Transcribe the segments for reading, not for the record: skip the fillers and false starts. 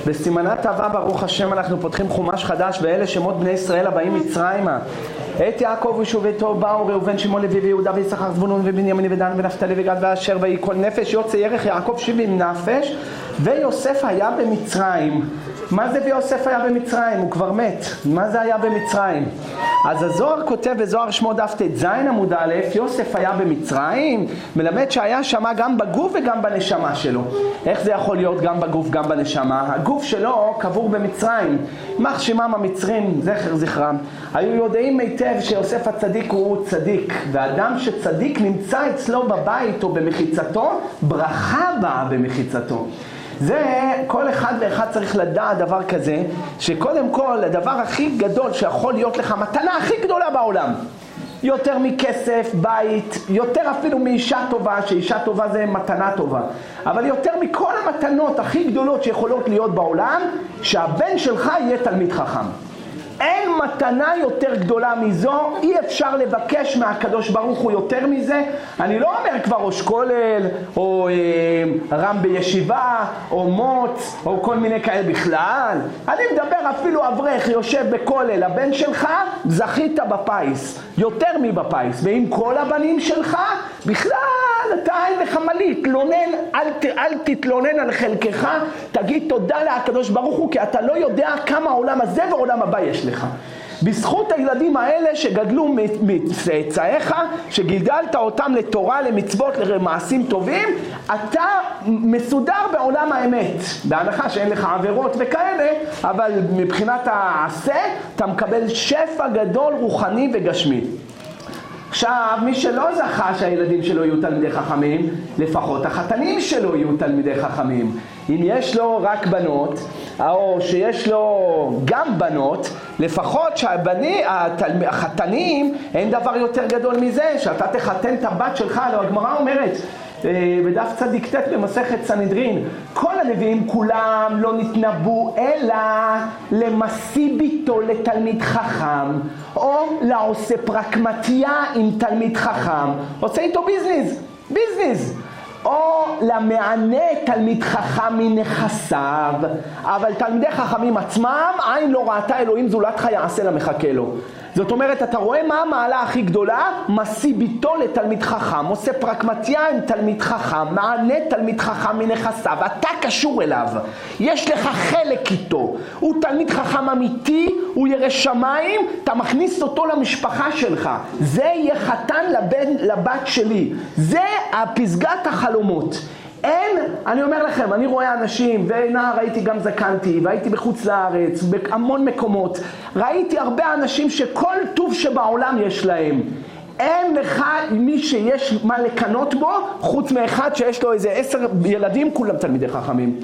בסימנת הבא ברוך השם אנחנו פותחים חומש חדש, ואלה שמות בני ישראל הבאים מצרימה. את יעקב ושבטו באו ראובן שמעון לוי ויהודה ויששכר זבולון ובנימין ודן ונפתלי וגד ואשר ויהי כל נפש יוצא ירך יעקב 70 נפש. ויוסף היה במצרים. מה זה ויוסף היה במצרים? הוא כבר מת. מה זה היה במצרים? אז הזוהר כותב בזוהר שמו דף ט"ז עמוד א', יוסף היה במצרים, מלמד שהיה שמה גם בגוף וגם בנשמה שלו. איך זה יכול להיות גם בגוף גם בנשמה? הגוף שלו קבור במצרים. יימח שמם המצרים זכר זכרם. היו יודעים היטב שיוסף הצדיק הוא צדיק, ואדם שצדיק נמצא אצלו בבית או במחיצתו, ברכה באה במחיצתו. זה כל אחד ואחד צריך לדעת דבר כזה, שקודם כל הדבר הכי גדול שיכול להיות לך, מתנה הכי גדולה בעולם, יותר מכסף, בית, יותר אפילו מאישה טובה, שאישה טובה זה מתנה טובה, אבל יותר מכל המתנות הכי גדולות שיכולות להיות בעולם, שהבן שלך יהיה תלמיד חכם. אין מתנה יותר גדולה מזו, אי אפשר לבקש מהקדוש ברוך הוא יותר מזה. אני לא אומר כבר ראש כולל, או רם בישיבה, או מוץ, או כל מיני כאלה בכלל. אני מדבר אפילו אברך יושב בכולל, הבן שלך זכית בפייס, יותר מבפייס, ועם כל הבנים שלך, בכלל אתה אין לך מה להתלונן, אל תתלונן על חלקך, תגיד תודה לקדוש ברוך הוא, כי אתה לא יודע כמה העולם הזה ועולם הבא יש לך. בזכות הילדים האלה שגדלו מצאצאיך, שגידלת אותם לתורה, למצוות, למעשים טובים, אתה מסודר בעולם האמת. בהנחה שאין לך עבירות וכאלה, אבל מבחינת העשה, אתה מקבל שפע גדול רוחני וגשמי. עכשיו, מי שלא זכה שהילדים שלו יהיו תלמידי חכמים, לפחות החתנים שלו יהיו תלמידי חכמים. אם יש לו רק בנות, או שיש לו גם בנות, לפחות החתנים, אין דבר יותר גדול מזה, שאתה תחתן את הבת שלך. הגמרא אומרת, בדף צדיק ט' במסכת סנהדרין, כל הנביאים כולם לא נתנבאו אלא למשיא ביתו לתלמיד חכם, או לעושה פרקמטיה עם תלמיד חכם, עושה איתו ביזנס, או למענה תלמיד חכם מנכסיו. אבל תלמידי חכמים עצמם, עין לא ראתה אלוהים זולתך יעשה למחכה לו. זאת אומרת, אתה רואה מה המעלה הכי גדולה? משיא ביתו לתלמיד חכם, עושה פרקמטיה עם תלמיד חכם, מענה תלמיד חכם מנכסיו, אתה קשור אליו, יש לך חלק איתו, הוא תלמיד חכם אמיתי, הוא ירא שמיים, אתה מכניס אותו למשפחה שלך, זה יהיה חתן לבת שלי, זה הפסגת החלומות. אין, אני אומר לכם, אני רואה אנשים, ונער ראיתי גם זקנתי, והייתי בחוץ לארץ, בהמון מקומות, ראיתי הרבה אנשים שכל טוב שבעולם יש להם. אין לך מי שיש מה לקנות בו, חוץ מאחד שיש לו איזה 10 ילדים, כולם תלמידי חכמים.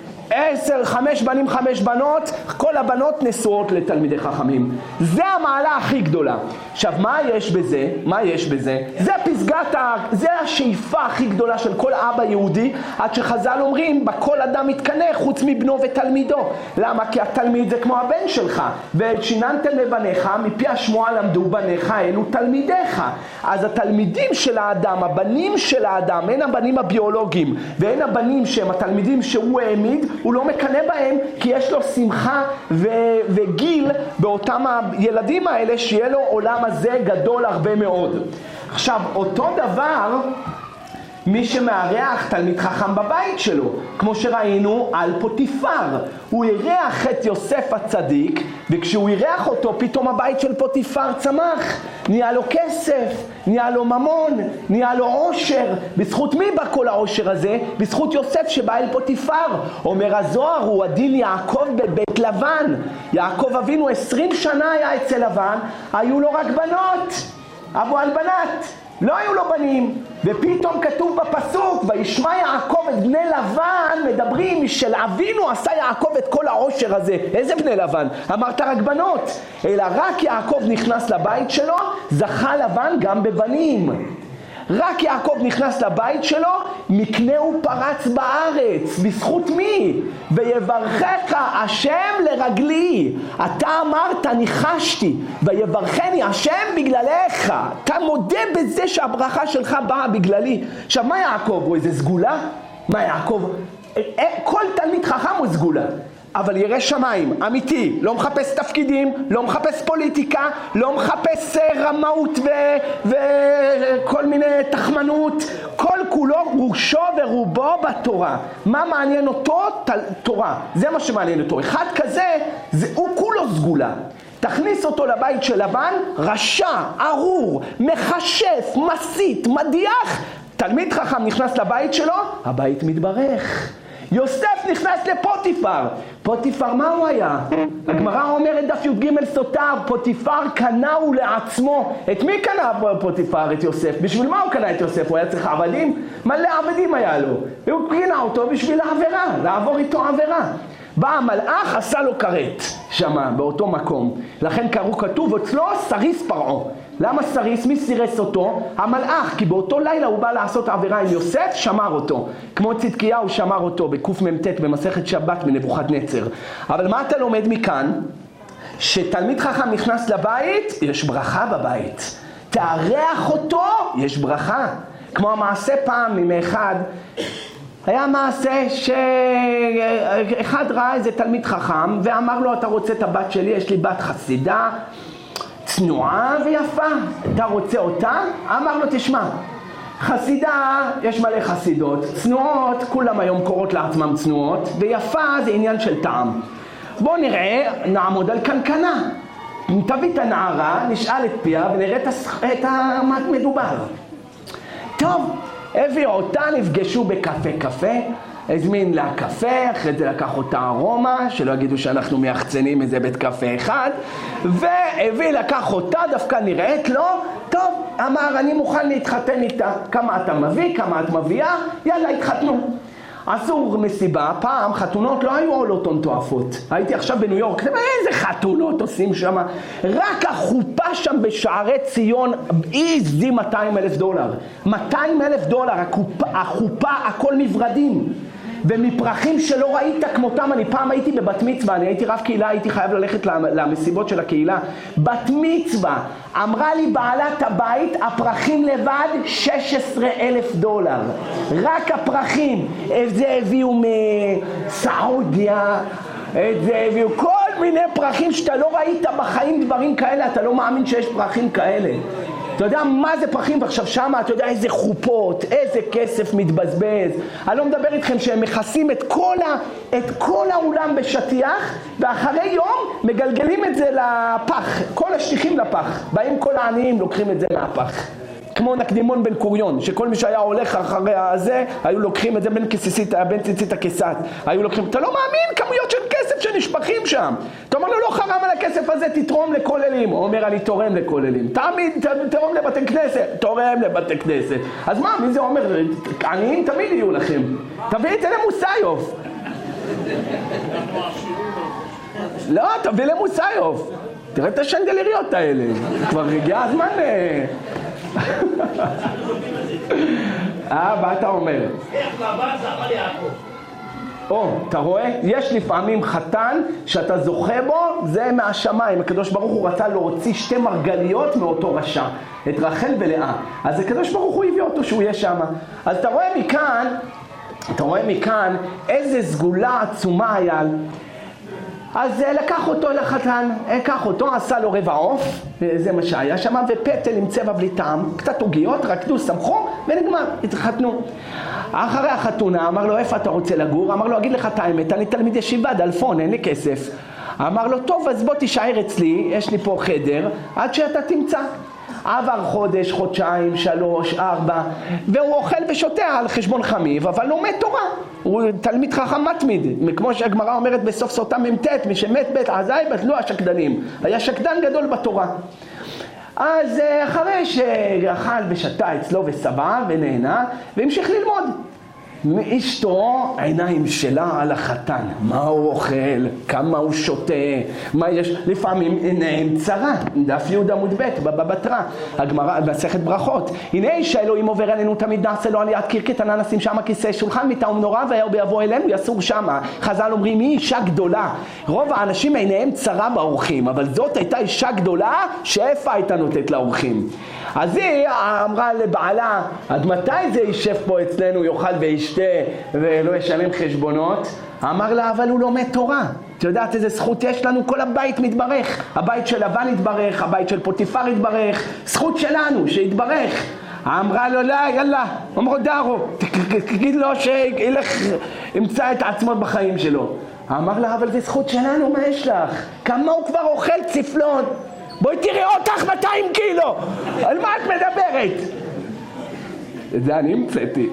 5 בנים 5 בנות, כל הבנות נשואות לתלמידי חכמים. זה המעלה הכי גדולה. עכשיו, מה יש בזה? זה השאיפה הכי גדולה של כל אבא יהודי, עד שחז"ל אומרים, בכל אדם מתקנא חוץ מבנו ותלמידו. למה? כי התלמיד זה כמו הבן שלך. ושיננתם לבניך, מפי השמועה למדו בניך, אלו תלמידיך. אז התלמידים של האדם, הבנים של האדם, אין הבנים הביולוגיים, ואין הבנים שהם התלמידים שהוא העמיד, הוא לא מקנא בהם, כי יש לו שמחה וגיל באותם הילדים האלה, שיהיה לו עולם הזה גדול הרבה מאוד. עכשיו, אותו דבר, מי שמארח תלמיד חכם בבית שלו, כמו שראינו על פוטיפר, הוא אירח את יוסף הצדיק, וכשהוא אירח אותו, פתאום הבית של פוטיפר צמח, נהיה לו כסף, נהיה לו ממון, נהיה לו עושר. בזכות מי בא כל העושר הזה? בזכות יוסף שבא אל פוטיפר. אומר הזוהר, הוא הדין יעקב בבית לבן. יעקב אבינו 20 שנה היה אצל לבן, היו לו רק בנות, אבו על בנת, לא היו לו בנים. ופתאום כתוב בפסוק, וישמע יעקב את בני לבן, מדברים של אבינו עשה יעקב את כל העושר הזה. איזה בני לבן? אמרת רק בנות. אלא רק יעקב נכנס לבית שלו, זכה לבן גם בבנים. רק יעקב נכנס לבית שלו, מקנהו פרץ בארץ. בזכות מי? ויברכך השם לרגלי. אתה אמרת, ניחשתי, ויברכני השם בגללך. אתה מודה בזה שהברכה שלך באה בגללי. עכשיו, מה יעקב? הוא איזה סגולה? מה יעקב? כל תלמיד חכם הוא סגולה. אבל ירא שמיים, אמיתי, לא מחפש תפקידים, לא מחפש פוליטיקה, לא מחפש רמאות וכל מיני תחמנות, כל כולו ראשו ורובו בתורה. מה מעניין אותו? תורה. זה מה שמעניין אותו. אחד כזה, הוא כולו סגולה. תכניס אותו לבית של לבן, רשע, ארור, מחשף, מסית, מדיח. תלמיד חכם נכנס לבית שלו, הבית מתברך. יוסף נכנס לפוטיפר. פוטיפר מה הוא היה? הגמרא אומרת דף י"ג סוטר, פוטיפר קנהו לעצמו. את מי קנה פוטיפר? את יוסף. בשביל מה הוא קנה את יוסף? הוא היה צריך עבדים? מלא עבדים היה לו. והוא קנה אותו בשביל העבירה, לעבור איתו עבירה. בא המלאך, עשה לו כרת שמה, באותו מקום. לכן קראו כתוב אצלו סריס פרעה. למה סריס? מי סירס אותו? המלאך, כי באותו לילה הוא בא לעשות עבירה עם יוסף, שמר אותו. כמו צדקיהו שמר אותו בקמ"ט במסכת שבת מנבוכדנצר. אבל מה אתה לומד מכאן? שתלמיד חכם נכנס לבית, יש ברכה בבית. תארח אותו, יש ברכה. כמו המעשה פעם מאחד, היה מעשה שאחד ראה איזה תלמיד חכם ואמר לו, אתה רוצה את הבת שלי? יש לי בת חסידה, צנועה ויפה, אתה רוצה אותה? אמר לו, תשמע, חסידה, יש מלא חסידות, צנועות, כולם היום קוראות לעצמם צנועות, ויפה זה עניין של טעם. בוא נראה, נעמוד על קנקנה. תביא את הנערה, נשאל את פיה ונראה את מה מדובר. טוב, הביא אותה, נפגשו בקפה, הזמין לה קפה, אחרי זה לקח אותה ארומה, שלא יגידו שאנחנו מייחצנים איזה בית קפה אחד, והביא, לקח אותה, דווקא נראית לו, טוב, אמר, אני מוכן להתחתן איתה, כמה אתה מביא, כמה את מביאה, יאללה, התחתנו. עשו מסיבה, פעם חתונות לא היו עולות הון תועפות. הייתי עכשיו בניו יורק, איזה חתונות עושים שם? רק החופה שם בשערי ציון, איזי $200,000. $200,000, החופה, הכל מברדים. ומפרחים שלא ראית כמותם. אני פעם הייתי בבת מצווה, אני הייתי רב קהילה, הייתי חייב ללכת למסיבות של הקהילה. בת מצווה, אמרה לי בעלת הבית, הפרחים לבד $16,000. רק הפרחים. את זה הביאו מסעודיה, את זה הביאו כל מיני פרחים שאתה לא ראית בחיים דברים כאלה, אתה לא מאמין שיש פרחים כאלה. אתה יודע מה זה פרחים? ועכשיו שמה, אתה יודע איזה חופות, איזה כסף מתבזבז. אני לא מדבר איתכם שהם מכסים את כל האולם בשטיח, ואחרי יום מגלגלים את זה לפח, כל השטיחים לפח. באים כל העניים, לוקחים את זה מהפח. כמו נקדימון בן קוריון, שכל מי שהיה הולך אחרי הזה, היו לוקחים את זה בין ציצית הכסת. היו לוקחים, אתה לא מאמין כמויות של כסף שנשפכים שם. אתה אומר לו, לא חרם על הכסף הזה, תתרום לכוללים. הוא אומר, אני תורם לכוללים. תמיד, תורם לבתי כנסת. תורם לבתי כנסת. אז מה, מי זה אומר? עניים תמיד יהיו לכם. תביא את זה למוסיוף. לא, תביא למוסיוף. תראה את השנדלריות האלה. כבר הגיע הזמן... מה אתה אומר? איך לבן זכה ליעקב? אתה רואה? יש לפעמים חתן שאתה זוכה בו, זה מהשמיים. הקדוש ברוך הוא רצה להוציא 2 מרגליות מאותו רשע, את רחל ולאה. אז הקדוש ברוך הוא הביא אותו שהוא יהיה שם. אז אתה רואה מכאן איזה סגולה עצומה היה. אז לקח אותו לחתן, עשה לו רבע עוף, זה מה שהיה שם, ופטל עם צבע בלי טעם, קצת עוגיות, רקדו, שמחו, ונגמר, התחתנו. אחרי החתונה, אמר לו, איפה אתה רוצה לגור? אמר לו, אגיד לך את האמת, אני תלמיד ישיבה, דלפון, אין לי כסף. אמר לו, טוב, אז בוא תישאר אצלי, יש לי פה חדר, עד שאתה תמצא. עבר חודש, חודשיים, 3, 4, והוא אוכל ושותה על חשבון חמיב, אבל לומד תורה. הוא תלמיד חכם מתמיד, כמו שהגמרא אומרת בסוף סוטה מ"ט, מי שמת בית עזאי בטלו השקדנים. היה שקדן גדול בתורה. אז אחרי שאכל ושתה אצלו וסבא ונהנה, והמשיך ללמוד. מאשתו עיניים שלה על החתן, מה הוא אוכל, כמה הוא שותה, מה יש, לפעמים עיניים צרה, דף י' עמוד ב' בבתרה, הגמרא במסכת ברכות, הנה איש האלוהים עובר עלינו תמיד נעשה לו על יד קרקתנה נשים שמה כיסא שולחן מיטה ומנורה ויבוא אלינו יסור שמה. חז"ל אומרים היא אישה גדולה, רוב האנשים עיניהם צרה באורחים, אבל זאת הייתה אישה גדולה שאיפה הייתה נותנת לאורחים. אז היא אמרה לבעלה, עד מתי זה יישב פה אצלנו, יאכל וישתה ולא ישלם חשבונות? אמר לה, אבל הוא לומד תורה. את יודעת איזה זכות יש לנו? כל הבית מתברך. הבית של לבן התברך, הבית של פוטיפר התברך, זכות שלנו שיתברך. אמרה לו, לא, יאללה, אמרו דארו, תגיד לו שילך, ימצא את עצמו בחיים שלו. אמר לה, אבל זה זכות שלנו, מה יש לך? כמה הוא כבר אוכל צפלון? בואי תראי אותך 200 קילו, על מה את מדברת? את זה אני המצאתי.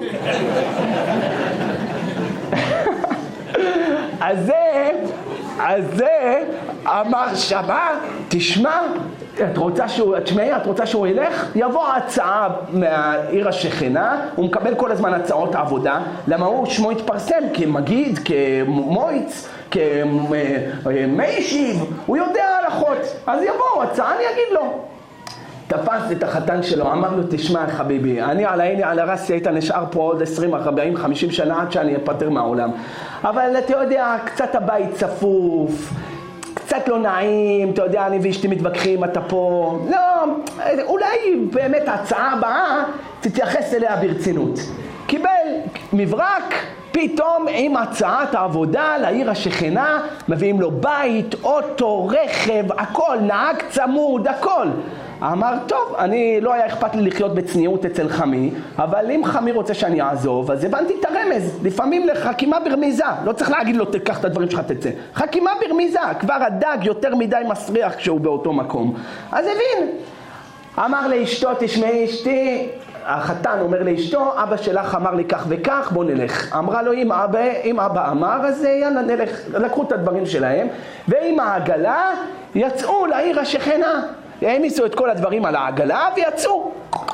אז זה אמר שמה, תשמע, את רוצה שהוא ילך? יבוא הצעה מהעיר השכנה, הוא מקבל כל הזמן הצעות עבודה, למה הוא שמו התפרסם כמגיד, כמויץ, כמיישיב, הוא יודע הלכות, אז יבוא הצעה, אני אגיד לו. תפס את החתן שלו, אמר לו, תשמע חביבי, אני על העיני על הרסי היית נשאר פה עוד 20, 40, 50 שנה עד שאני אפטר מהעולם. אבל אתה יודע, קצת הבית צפוף, קצת לא נעים, אתה יודע, אני ואשתי מתווכחים, אתה פה. לא, אולי באמת ההצעה הבאה תתייחס אליה ברצינות. קיבל מברק, פתאום עם הצעת העבודה לעיר השכנה, מביאים לו בית, אוטו, רכב, הכל, נהג צמוד, הכל. אמר, טוב, אני לא היה אכפת לי לחיות בצניעות אצל חמי, אבל אם חמי רוצה שאני אעזוב, אז הבנתי את הרמז. לפעמים לחכימה ברמיזה, לא צריך להגיד לו, תקח את הדברים שלך תצא. חכימה ברמיזה, כבר הדג יותר מדי מסריח כשהוא באותו מקום. אז הבין. אמר לאשתו, תשמעי אשתי, החתן אומר לאשתו, אבא שלך אמר לי כך וכך, בוא נלך. אמרה לו, אם אבא אמר, אז יאללה נלך. לקחו את הדברים שלהם, ועם העגלה יצאו לעיר השכנה. העמיסו את כל הדברים על העגלה ויצאו.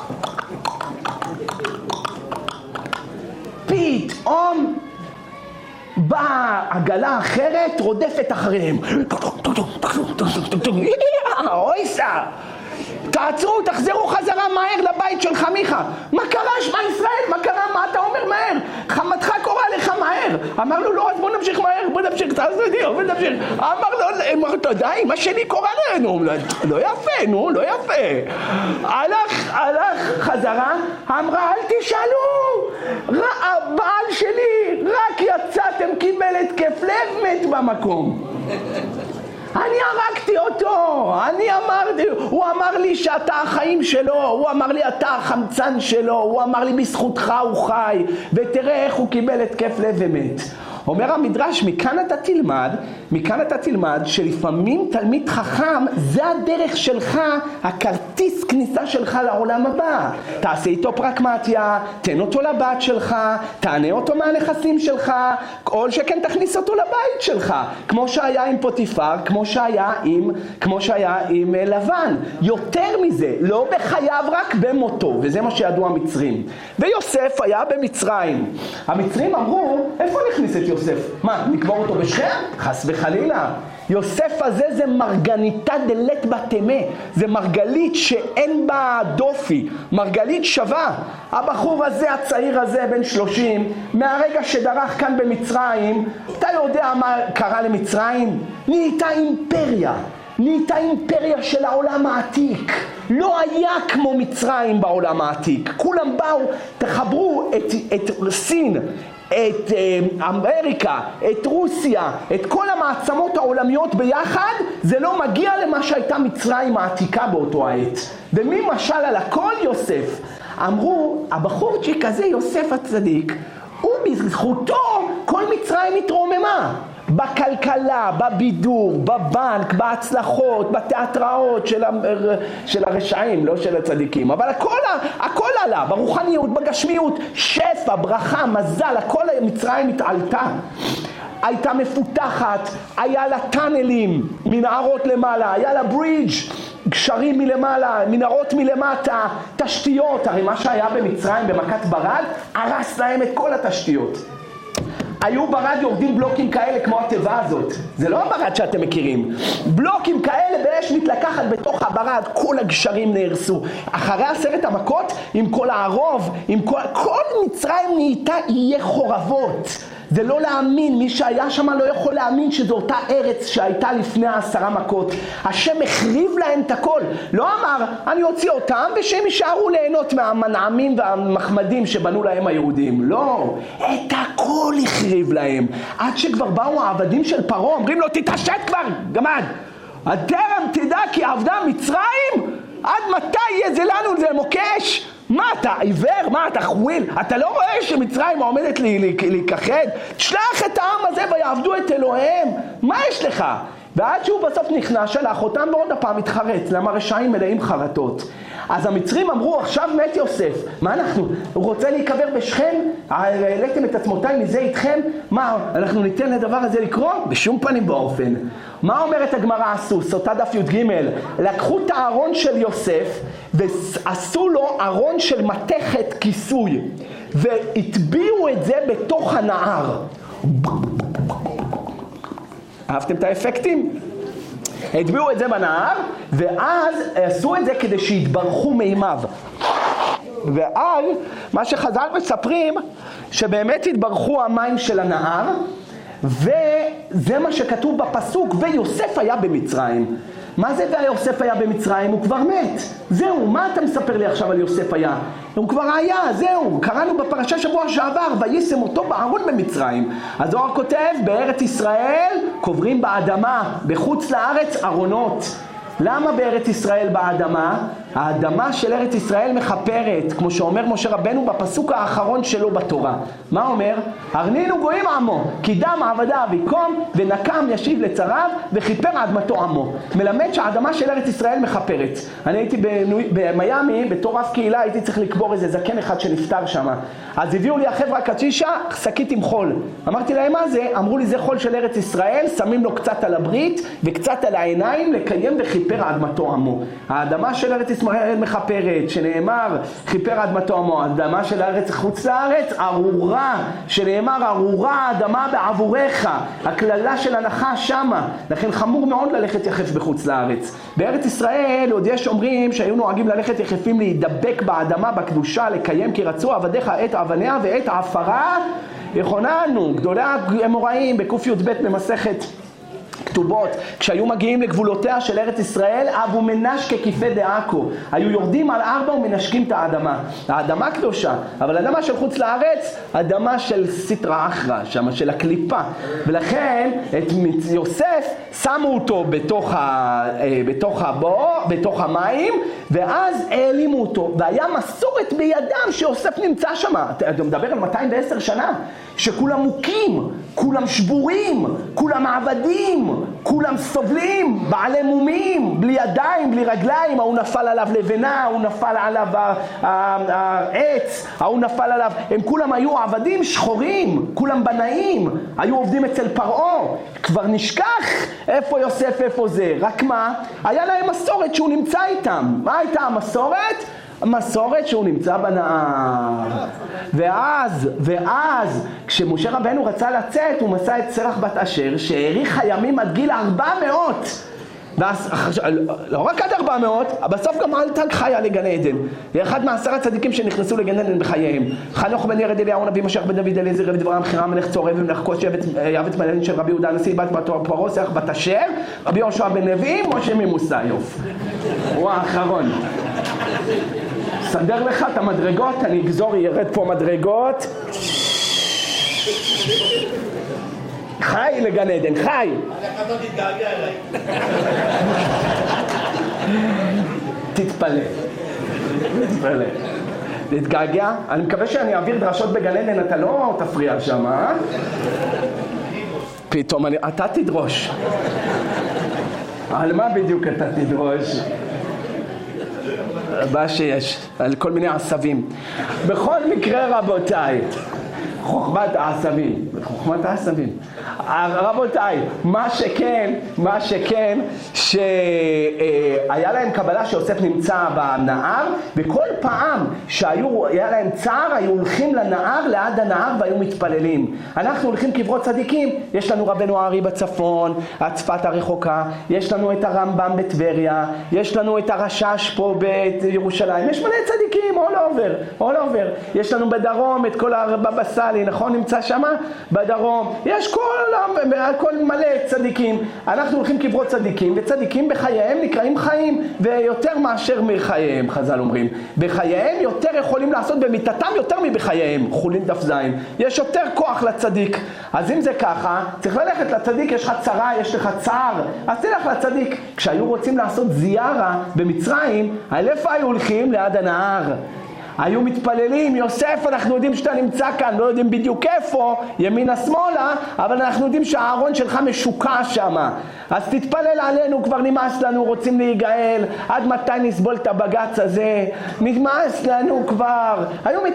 פתאום באה עגלה אחרת רודפת אחריהם. אויסה, תעצרו, תחזרו חזרה מהר לבית של חמיך. מה קרה, שמע ישראל? מה קרה? מה אתה אומר מהר? חמתך קורא לך מהר. אמר לו, לא, אז בוא נמשיך מהר, בוא נמשיך, בוא נמשיך. אמר לו, אתה די, מה שלי קורא לנו? לא יפה, נו, לא יפה. הלך חזרה, אמרה, אל תשאלו, הבעל שלי, רק יצאתם, קיבל התקף לב, מת במקום. אני הרגתי אותו, הוא אמר לי שאתה החיים שלו, הוא אמר לי אתה החמצן שלו, הוא אמר לי בזכותך הוא חי, ותראה איך הוא קיבל התקף לב ומת. אומר המדרש, מכאן אתה תלמד שלפעמים תלמיד חכם זה הדרך שלך, הכרטיס כניסה שלך לעולם הבא. תעשה איתו פרקמטיה, תן אותו לבת שלך, תענה אותו מהנכסים שלך, כל שכן תכניס אותו לבית שלך, כמו שהיה עם פוטיפר, כמו שהיה עם לבן. יותר מזה, לא בחייו רק במותו, וזה מה שידעו המצרים. ויוסף היה במצרים. המצרים אמרו, איפה נכניס את יוסף? מה, נקבור אותו בשכם? חס וחלילה. יוסף הזה זה מרגניתה דלת בתמה, זה מרגלית שאין בה דופי, מרגלית שווה. הבחור הזה, הצעיר הזה, בן 30, מהרגע שדרך כאן במצרים, אתה יודע מה קרה למצרים? נהייתה אימפריה של העולם העתיק. לא היה כמו מצרים בעולם העתיק. כולם באו, תחברו את סין, את אמריקה, את רוסיה, את כל המעצמות העולמיות ביחד, זה לא מגיע למה שהייתה מצרים העתיקה באותו העת. ומי משל על הכל? יוסף. אמרו, הבחורצ'יק הזה, יוסף הצדיק, הוא בזכותו כל מצרים התרוממה. בכלכלה, בבידור, בבנק, בהצלחות, בתיאטראות של הרשעים, לא של הצדיקים. אבל הכל עלה, ברוחניות, בגשמיות, שפע, ברכה, מזל, הכל מצרים התעלתה. הייתה מפותחת, היה לה טאנלים, מנהרות למעלה, היה לה ברידג', גשרים מלמעלה, מנהרות מלמטה, תשתיות. הרי מה שהיה במצרים במכת ברד, הרס להם את כל התשתיות. היו ברד יורדים בלוקים כאלה כמו התיבה הזאת. זה לא הברד שאתם מכירים. בלוקים כאלה באש מתלקחת בתוך הברד, כל הגשרים נהרסו. אחרי 10 המכות, עם כל הערוב, כל מצרים נהייתה יהיה חורבות. זה לא להאמין, מי שהיה שם לא יכול להאמין שזו אותה ארץ שהייתה לפני 10 מכות. השם החריב להם את הכל. לא אמר, אני אוציא אותם ושהם יישארו ליהנות מהמנעמים והמחמדים שבנו להם היהודים. לא, את הכל החריב להם. עד שכבר באו העבדים של פרעה, אומרים לו, תתעשת כבר, גמד. הטרם תדע כי עבדה מצרים? עד מתי יהיה זה לנו, זה מוקש? מה אתה עיוור? מה אתה חוויל? אתה לא רואה שמצרים עומדת להיכחד? תשלח את העם הזה ויעבדו את אלוהיהם. מה יש לך? ועד שהוא בסוף נכנע, שלח אותם ועוד הפעם התחרט. למה רשעים מלאים חרטות? אז המצרים אמרו, עכשיו מת יוסף. מה אנחנו? הוא רוצה להיקבר בשכם? העליתם את עצמותיי מזה איתכם? מה, אנחנו ניתן לדבר הזה לקרוא? בשום פנים באופן. מה אומרת הגמרא עשו? סוטה דף י"ג. לקחו את הארון של יוסף ועשו לו ארון של מתכת כיסוי והטביעו את זה בתוך הנהר. אהבתם את האפקטים? הטביעו את זה בנהר ואז עשו את זה כדי שיתברכו מימיו. ואז מה שחז"ל מספרים שבאמת התברכו המים של הנהר, וזה מה שכתוב בפסוק, ויוסף היה במצרים. מה זה ויוסף היה במצרים? הוא כבר מת. זהו, מה אתה מספר לי עכשיו על יוסף היה? הוא כבר היה, זהו. קראנו בפרשה שבוע שעבר, וישם אותו בארון במצרים. הזוהר כותב, בארץ ישראל קוברים באדמה, בחוץ לארץ ארונות. למה בארץ ישראל באדמה? האדמה של ארץ ישראל מחפרת, כמו שאומר משה רבנו בפסוק האחרון שלו בתורה. מה אומר? הרנינו גויים עמו, כי דם עבדה ויקום, ונקם ישיב לצריו, וכיפר אדמתו עמו. מלמד שהאדמה של ארץ ישראל מחפרת. אני הייתי במיימי, בתור רב קהילה, הייתי צריך לקבור איזה זקן אחד שנפטר שם. אז הביאו לי החבר'ה קצ'ישה, שקית עם חול. אמרתי להם מה זה? אמרו לי זה חול של ארץ ישראל, שמים לו קצת על הברית וקצת על העיניים, לקיים וכיפר אדמתו עמו. האדמה של ארץ ישראל מחפרת, שנאמר חיפר אדמתו עמו. האדמה של הארץ חוץ לארץ ארורה, שנאמר ארורה האדמה בעבורך. הכללה של הנחה שמה, לכן חמור מאוד ללכת יחף בחוץ לארץ. בארץ ישראל עוד יש אומרים שהיו נוהגים ללכת יחפים להידבק באדמה בקדושה, לקיים כי רצו עבדיך את אבניה ואת עפרה יכוננו. גדולי האמוראים בקוף י"ב במסכת כתובות, כשהיו מגיעים לגבולותיה של ארץ ישראל, אבו מנש ככיפי דעכו, היו יורדים על 4 ומנשקים את האדמה. האדמה קדושה, אבל האדמה של חוץ לארץ, אדמה של סטרא אחרא, שם של הקליפה. ולכן את יוסף שמו אותו בתוך המים, ואז העלימו אותו, והיה מסורת בידם שיוסף נמצא שם. אתה מדבר על 210 שנה, שכולם מוכים, כולם שבורים, כולם עבדים, כולם סובלים, בעלי מומים, בלי ידיים, בלי רגליים. ההוא נפל עליו לבנה, ההוא נפל עליו העץ, ההוא נפל עליו. הם כולם היו עבדים שחורים, כולם בנאים, היו עובדים אצל פרעה. כבר נשכח איפה יוסף, איפה זה. רק מה? היה להם מסורת שהוא נמצא איתם. מה הייתה המסורת? המסורת שהוא נמצא בנהר. ואז כשמשה רבנו רצה לצאת, הוא מסע את סרח בת אשר, שהאריך הימים עד גיל 400. לא רק עד 400, בסוף גם עלתה חיה לגן עדן. אחד מ10 הצדיקים שנכנסו לגן עדן בחייהם. חנוך בן ירד אליהו הנביא, משיח בן דוד, אליעזר רבי דברה חירם מלך צורף ומלך כוש יעבץ מלאין של רבי יהודה הנשיא בת פרעה סרח בת אשר, רבי יהושע בן לוי, משה ממוסיוף. הוא האחרון. סדר לך את המדרגות, אני אגזור, ירד פה מדרגות. חי לגן עדן, חי. אתה לא תתגעגע אליי. תתפלא. להתגעגע? אני מקווה שאני אעביר דרשות בגן עדן, אתה לא תפריע שם, אה? פתאום אתה תדרוש. על מה בדיוק אתה תדרוש? הבא שיש, על כל מיני עשבים. בכל מקרה רבותיי, חוכמת העשבים. רבותיי, מה שכן, שהיה להם קבלה שיוסף נמצא בנהר, וכל פעם שהיה להם צער, היו הולכים לנהר, ליד הנהר, והיו מתפללים. אנחנו הולכים קברות צדיקים, יש לנו רבנו הארי בצפון, הצפת הרחוקה, יש לנו את הרמב"ם בטבריה, יש לנו את הרשש פה בירושלים, יש מלא צדיקים, all over. יש לנו בדרום את כל הבבא סאלי, נכון? נמצא שמה? בדרום. יש כל מלא צדיקים. אנחנו הולכים קברות צדיקים, וצדיקים בחייהם נקראים חיים, ויותר מאשר מחייהם, חז"ל אומרים. בחייהם יותר יכולים לעשות במיטתם יותר מבחייהם, חולין דף זין. יש יותר כוח לצדיק. אז אם זה ככה, צריך ללכת לצדיק, יש לך צרה, יש לך צער, אז תלך לצדיק. כשהיו רוצים לעשות זיארה במצרים, איפה היו הולכים? ליד הנהר. היו מתפללים, יוסף, אנחנו יודעים שאתה נמצא כאן, לא יודעים בדיוק איפה, ימינה שמאלה, אבל אנחנו יודעים שהארון שלך משוקע שם. אז תתפלל עלינו, כבר נמאס לנו, רוצים להיגאל, עד מתי נסבול את הבגץ הזה? נמאס לנו כבר.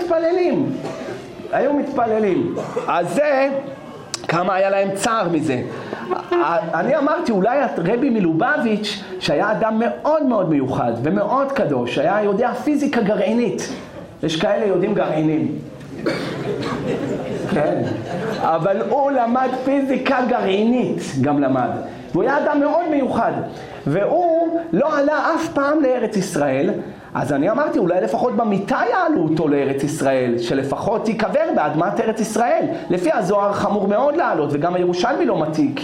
היו מתפללים. אז זה, כמה היה להם צער מזה. אני אמרתי, אולי רבי מלובביץ' שהיה אדם מאוד מאוד מיוחד ומאוד קדוש, היה יודע פיזיקה גרעינית. יש כאלה יודעים גרעינים. כן. אבל הוא למד פיזיקה גרעינית, גם למד. והוא היה אדם מאוד מיוחד. והוא לא עלה אף פעם לארץ ישראל. אז אני אמרתי, אולי לפחות במיטה יעלו אותו לארץ ישראל, שלפחות יקבר באדמת ארץ ישראל. לפי הזוהר חמור מאוד לעלות, וגם הירושלמי לא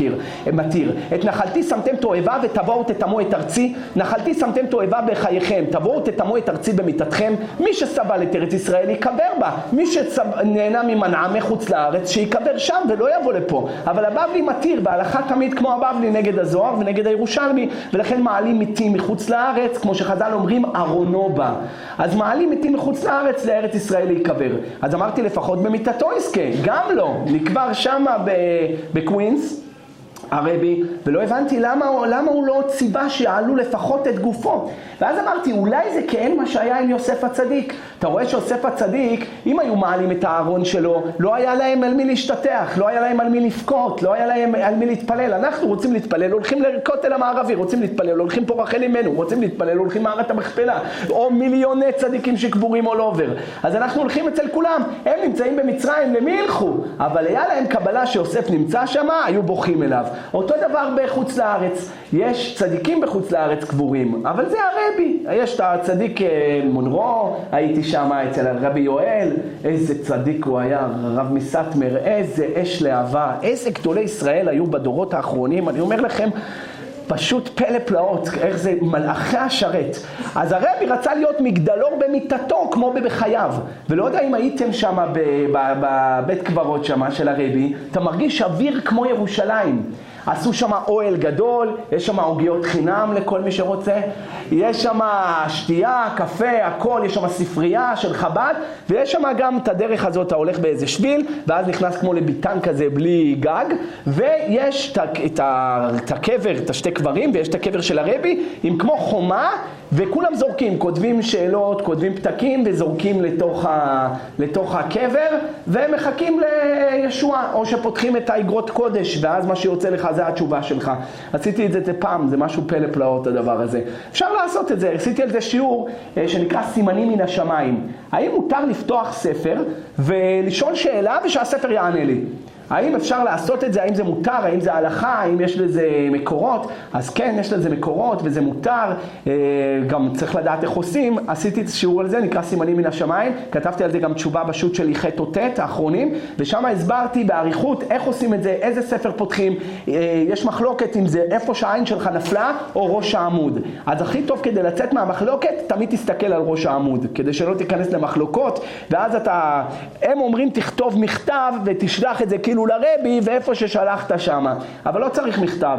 מתיר. את נחלתי שמתם תועבה ותבואו תטמאו את ארצי. נחלתי שמתם תועבה בחייכם, תבואו תטמאו את ארצי במיטתכם. מי שסבל את ארץ ישראל יקבר בה. מי שנהנה ממנעמי חוץ לארץ שיקבר שם ולא יבוא לפה. אבל הבבלי מתיר, בהלכה תמיד כמו הבבלי נגד הזוהר ונגד הירושלמי, ולכן מעלים מתים מחוץ לארץ, כמו שחז"ל אומרים, ארונו בא. אז מעלים מתים מחוץ לארץ לארץ ישראל להיקבר. אז אמרתי לפחות במיטתו יזכה, גם לא. נקבר שמה בקווינס, הרבי, ולא הבנתי למה הוא לא ציבה שיעלו לפחות את גופו. ואז אמרתי, אולי זה כן מה שהיה עם יוסף הצדיק. אתה רואה שיוסף הצדיק, אם היו מעלים את הארון שלו, לא היה להם על מי להשתתח, לא היה להם על מי לפקות, לא היה להם על מי להתפלל. אנחנו רוצים להתפלל, הולכים לכותל המערבי, רוצים להתפלל, הולכים פה רחל אימנו, רוצים להתפלל, הולכים מערת המכפלה, או מיליוני צדיקים שקבורים all over. אז אנחנו הולכים אצל כולם, הם נמצאים במצרים, למי ילכו? אבל היה להם קבלה שיוסף נמצא שם, היו בוכים אליו. אותו דבר בחוץ לארץ, יש צדיקים בחוץ לארץ קבורים, אבל זה הרבי. יש את הצדיק מונרו, הייתי שם אצל הרבי יואל, איזה צדיק הוא היה, רב מסטמר, איזה אש להבה, איזה גדולי ישראל היו בדורות האחרונים, אני אומר לכם, פשוט פלא פלאות, איך זה מלאכי השרת. אז הרבי רצה להיות מגדלור במיטתו כמו בחייו, ולא יודע אם הייתם שם בבית קברות שם של הרבי, אתה מרגיש אוויר כמו ירושלים. עשו שם אוהל גדול, יש שם עוגיות חינם לכל מי שרוצה, יש שם שתייה, קפה, הכל, יש שם ספרייה של חב"ד, ויש שם גם את הדרך הזאת, אתה הולך באיזה שביל, ואז נכנס כמו לביטן כזה בלי גג, ויש את הקבר, את השתי קברים, ויש את הקבר של הרבי, עם כמו חומה, וכולם זורקים, כותבים שאלות, כותבים פתקים, וזורקים לתוך הקבר, ומחכים לישוע, או שפותחים את האגרות קודש, ואז מה שיוצא לך זה התשובה שלך. עשיתי את זה פעם, זה משהו פלא פלאות הדבר הזה. אפשר לעשות את זה, עשיתי על זה שיעור שנקרא סימנים מן השמיים. האם מותר לפתוח ספר ולשאול שאלה ושהספר יענה לי? האם אפשר לעשות את זה? האם זה מותר? האם זה הלכה? האם יש לזה מקורות? אז כן, יש לזה מקורות וזה מותר. גם צריך לדעת איך עושים. עשיתי את שיעור על זה, נקרא סימנים מן השמיים. כתבתי על זה גם תשובה בשו"ת של איחת אותת האחרונים, ושם הסברתי בעריכות איך עושים את זה, איזה ספר פותחים. יש מחלוקת אם זה איפה שהעין שלך נפלה או ראש העמוד. אז הכי טוב כדי לצאת מהמחלוקת, תמיד תסתכל על ראש העמוד, כדי שלא תיכנס למחלוקות, ואז הם אומרים תכתוב מכתב ותשלח את זה כאילו לרבי ואיפה ששלחת שמה. אבל לא צריך מכתב.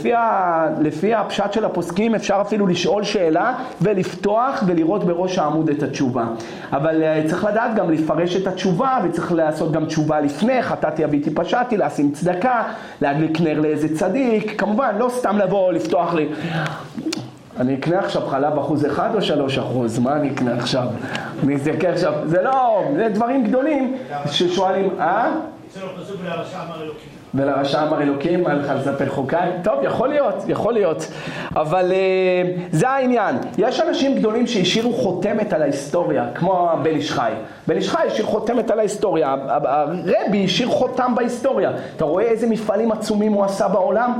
לפי הפשט של הפוסקים אפשר אפילו לשאול שאלה ולפתוח ולראות בראש העמוד את התשובה. אבל צריך לדעת גם לפרש את התשובה, וצריך לעשות גם תשובה לפני, חטאתי אביתי פשעתי, לשים צדקה, להדליק נר לאיזה צדיק. כמובן, לא סתם לבוא לפתוח לי. אני אקנה עכשיו חלב 1% או 3%, מה אני אקנה עכשיו? אני אזכר עכשיו, זה לא, זה דברים גדולים ששואלים, אצלנו פסוק ולרשע אמר אלוקים. ולרשע אמר אלוקים, מה לך לספר חוקיי? טוב, יכול להיות. אבל זה העניין. יש אנשים גדולים שהשאירו חותמת על ההיסטוריה, כמו בן איש חי. בן איש חי השאיר חותמת על ההיסטוריה. הרבי השאיר חותם בהיסטוריה. אתה רואה איזה מפעלים עצומים הוא עשה בעולם?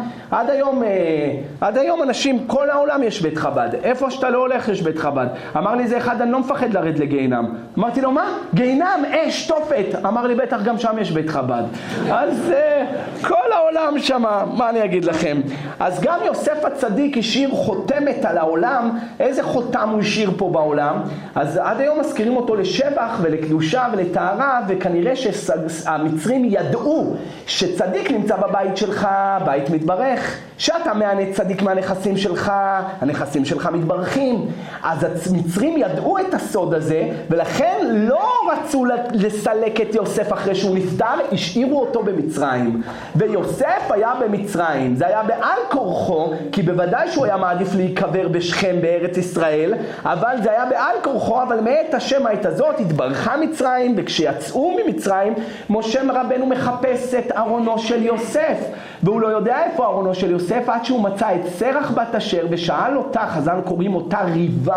עד היום אנשים, כל העולם יש בית חב"ד. איפה שאתה לא הולך יש בית חב"ד. אמר לי זה אחד, אני לא מפחד לרד לגיהינם. אמרתי לו, מה? גיהינם, אש, תופת. אמר לי, בטח גם שם יש בית חב"ד. אז כל העולם שמה, מה אני אגיד לכם? אז גם יוסף הצדיק השאיר חותמת על העולם. איזה חותם הוא השאיר פה בעולם? אז עד היום מזכירים אותו לשבח ולקדושה ולטהרה, וכנראה שהמצרים ידעו שצדיק נמצא בבית שלך, בית מתברך, שאתה מענה צדיק מהנכסים שלך, הנכסים שלך מתברכים. אז המצרים ידעו את הסוד הזה, ולכן לא רצו לסלק את יוסף אחרי שהוא נפטר, השאירו אותו במצרים. ויוסף היה במצרים, זה היה בעל כורחו, כי בוודאי שהוא היה מעדיף להיקבר בשכם בארץ ישראל, אבל זה היה בעל כורחו, אבל מאת השמית הזאת התברכה מצרים, וכשיצאו ממצרים, משה רבנו מחפש את ארונו של יוסף, והוא לא יודע איפה ארונו של יוסף, עד שהוא מצא את סרח בת אשר, ושאל אותה, חז"ל קוראים אותה ריבה,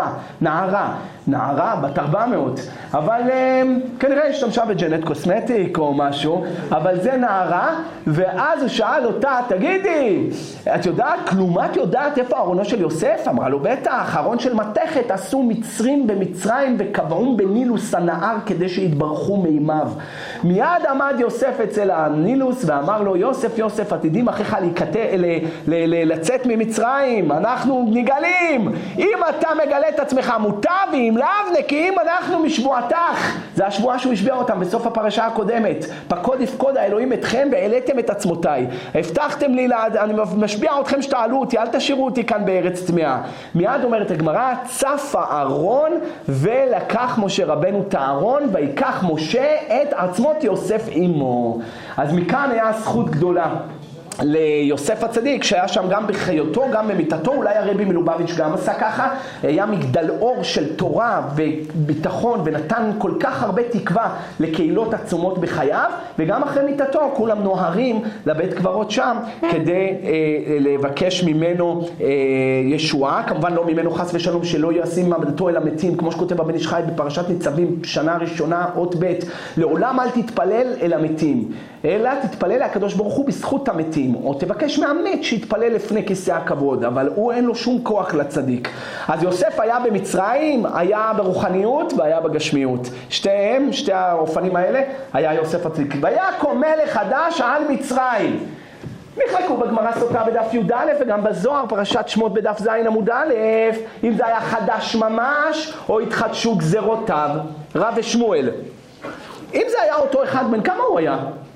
נערה בת 400, אבל כנראה השתמשה בג'נט קוסמטיק או משהו, אבל זה נערה, ואז הוא שאל אותה, תגידי, את יודעת, כלום את יודעת איפה ארונו של יוסף? אמרה לו, בטח, ארון של מתכת עשו מצרים במצרים וקבעום בנילוס הנהר כדי שיתברכו מימיו. מיד עמד יוסף אצל הנילוס ואמר לו, יוסף, עתידים אחיך לצאת ממצרים, אנחנו נגלים, אם אתה מגלה את עצמך מוטב, ואם לאו נקיים אנחנו משבועתך. זה השבועה שהוא השביע אותם בסוף הפרשה הקודמת. פקוד יפקוד האלוהים אתכם והעליתם את עצמותיי. הבטחתם לי, אני משביע אתכם שתעלו אותי, אל תשאירו אותי כאן בארץ טמאה. מיד אומרת הגמרא, צף הארון ולקח משה רבנו את הארון, ויקח משה את עצמות יוסף עמו. אז מכאן היה זכות גדולה ליוסף הצדיק, שהיה שם גם בחיותו, גם במיתתו, אולי הרבי מלובביץ' גם עשה ככה, היה מגדל אור של תורה וביטחון, ונתן כל כך הרבה תקווה לקהילות עצומות בחייו, וגם אחרי מיתתו כולם נוהרים לבית קברות שם, כדי לבקש ממנו ישועה, כמובן לא ממנו חס ושלום, שלא ישים מעמדתו אל המתים, כמו שכותב הבן איש חי בפרשת ניצבים, שנה ראשונה, אות ב', לעולם אל תתפלל אל המתים, אלא תתפלל לקדוש ברוך הוא בזכות המתים, או תבקש מהמת שיתפלל לפני כיסא הכבוד, אבל הוא אין לו שום כוח לצדיק. אז יוסף היה במצרים, היה ברוחניות והיה בגשמיות. שתי האופנים האלה היה יוסף הצדיק. ויקום מלך חדש על מצרים. נחלקו בגמרא סוטה בדף י"א וגם בזוהר פרשת שמות בדף ז' עמוד א', אם זה היה חדש ממש או התחדשו גזרותיו. רב ושמואל. אם זה היה אותו אחד, בן כמה הוא היה?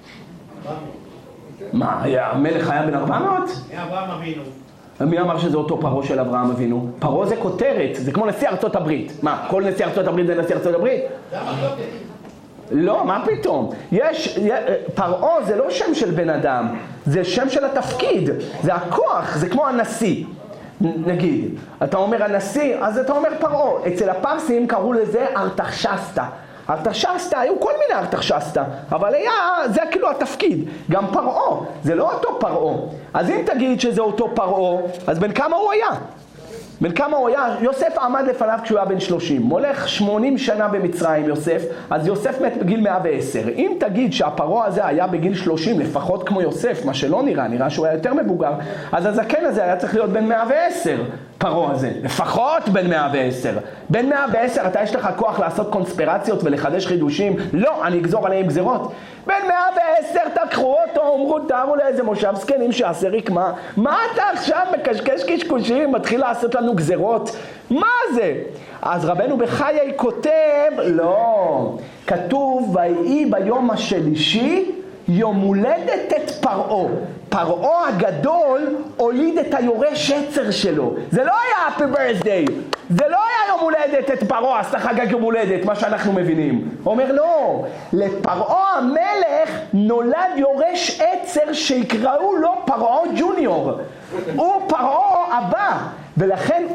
מה, המלך היה בן 400? היה אברהם אבינו. מי אמר שזה אותו פרעה של אברהם אבינו? פרעה זה כותרת, זה כמו נשיא ארצות הברית. מה, כל נשיא ארצות הברית זה נשיא ארצות הברית? זה המחלוקת. לא, מה פתאום? פרעה זה לא שם של בן אדם, זה שם של התפקיד, זה הכוח, זה כמו הנשיא. נגיד, אתה אומר הנשיא, אז אתה אומר פרעה. אצל הפרסים קראו לזה ארתחשסתא. ארתחשסתא, היו כל מיני ארתחשסתא, אבל זה כאילו התפקיד. גם פרעה, זה לא אותו פרעה. אז אם תגיד שזה אותו פרעה, אז בן כמה הוא היה? בן כמה הוא היה? יוסף עמד לפניו כשהוא היה בן 30. מולך 80 שנה במצרים יוסף, אז יוסף מת בגיל 110. אם תגיד שהפרעה הזה היה בגיל 30, לפחות כמו יוסף, מה שלא נראה שהוא היה יותר מבוגר, אז הזקן הזה היה צריך להיות בן 110. פרעה הזה, לפחות בן 110. בן 110, אתה יש לך כוח לעשות קונספירציות ולחדש חידושים? לא, אני אגזור עליהם גזרות. בן 110 תקחו אותו, אומרו, תארו לאיזה מושב סקנים שעשה רקמה. מה אתה עכשיו מקשקש קשקושים, מתחיל לעשות לנו גזרות? מה זה? אז רבנו בחיי כותב, לא, כתוב, ויהי ביום השלישי, יום הולדת את פרעה. פרעה הגדול הוליד את היורש עצר שלו. זה לא היה happy birthday. זה לא היה יום הולדת את פרעה, עשתה חגג יום הולדת, מה שאנחנו מבינים. הוא אומר לא, לפרעה המלך נולד יורש עצר שיקראו לו פרעה ג'וניור. הוא פרעה הבא, ולכן הוא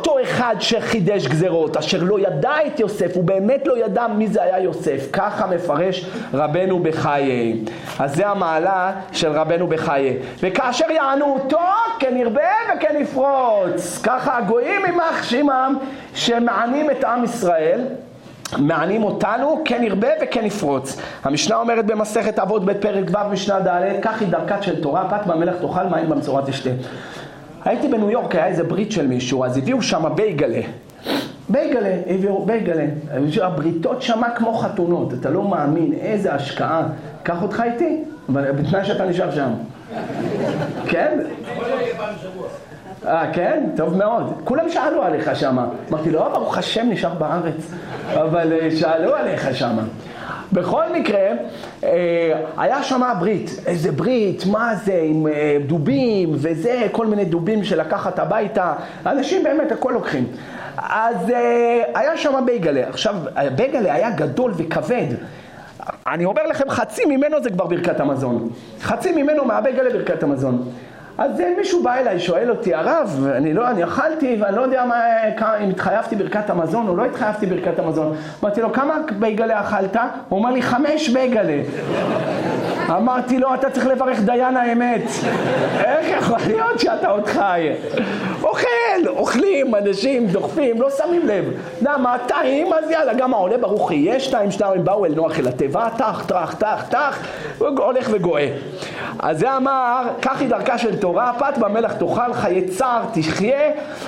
אותו אחד שחידש גזרות, אשר לא ידע את יוסף, הוא באמת לא ידע מי זה היה יוסף. ככה מפרש רבנו בחיי. אז זה המעלה של רבנו בחיי. וכאשר יענו אותו, כן ירבה וכן יפרוץ. ככה הגויים יימח שמם שמענים את עם ישראל, מענים אותנו, כן ירבה וכן יפרוץ. המשנה אומרת במסכת אבות בית פרק ו' משנה ד', כך היא דרכה של תורה, פת במלך תאכל מים במצורע תשתה. הייתי בניו יורק, היה איזה ברית של מישהו, אז הביאו שם בייגלה, הבריתות שמה כמו חתונות, אתה לא מאמין איזה השקעה. קח אותך איתי, בתנאי שאתה נשאר שם. כן? כן? טוב מאוד. כולם שאלו עליך שם. אמרתי לו, ברוך השם נשאר בארץ, אבל שאלו עליך שם. בכל מקרה, היה שם ברית. איזה ברית, מה זה, עם דובים וזה, כל מיני דובים שלקחת הביתה. אנשים באמת הכל לוקחים. אז היה שם בייגלה. עכשיו, בייגלה היה גדול וכבד. אני אומר לכם, חצי ממנו זה כבר ברכת המזון. חצי ממנו מהבייגלה ברכת המזון. אז מישהו בא אליי, שואל אותי, הרב, אני אכלתי ואני לא יודע אם התחייבתי ברכת המזון או לא התחייבתי ברכת המזון. אמרתי לו, כמה בייגלה אכלת? הוא אומר לי, 5 בייגלה. אמרתי לו, אתה צריך לברך דיין האמת. איך יכול להיות שאתה עוד חי? אוכלים, אנשים דוחפים, לא שמים לב. למה, טעים, אז יאללה, גם העולה ברוך יהיה, 2 באו אל נוח אל התיבה, תח, הולך וגואה. אז זה אמר, כך היא דרכה של תורה, פת במלך תאכל, חיי צער תחיה.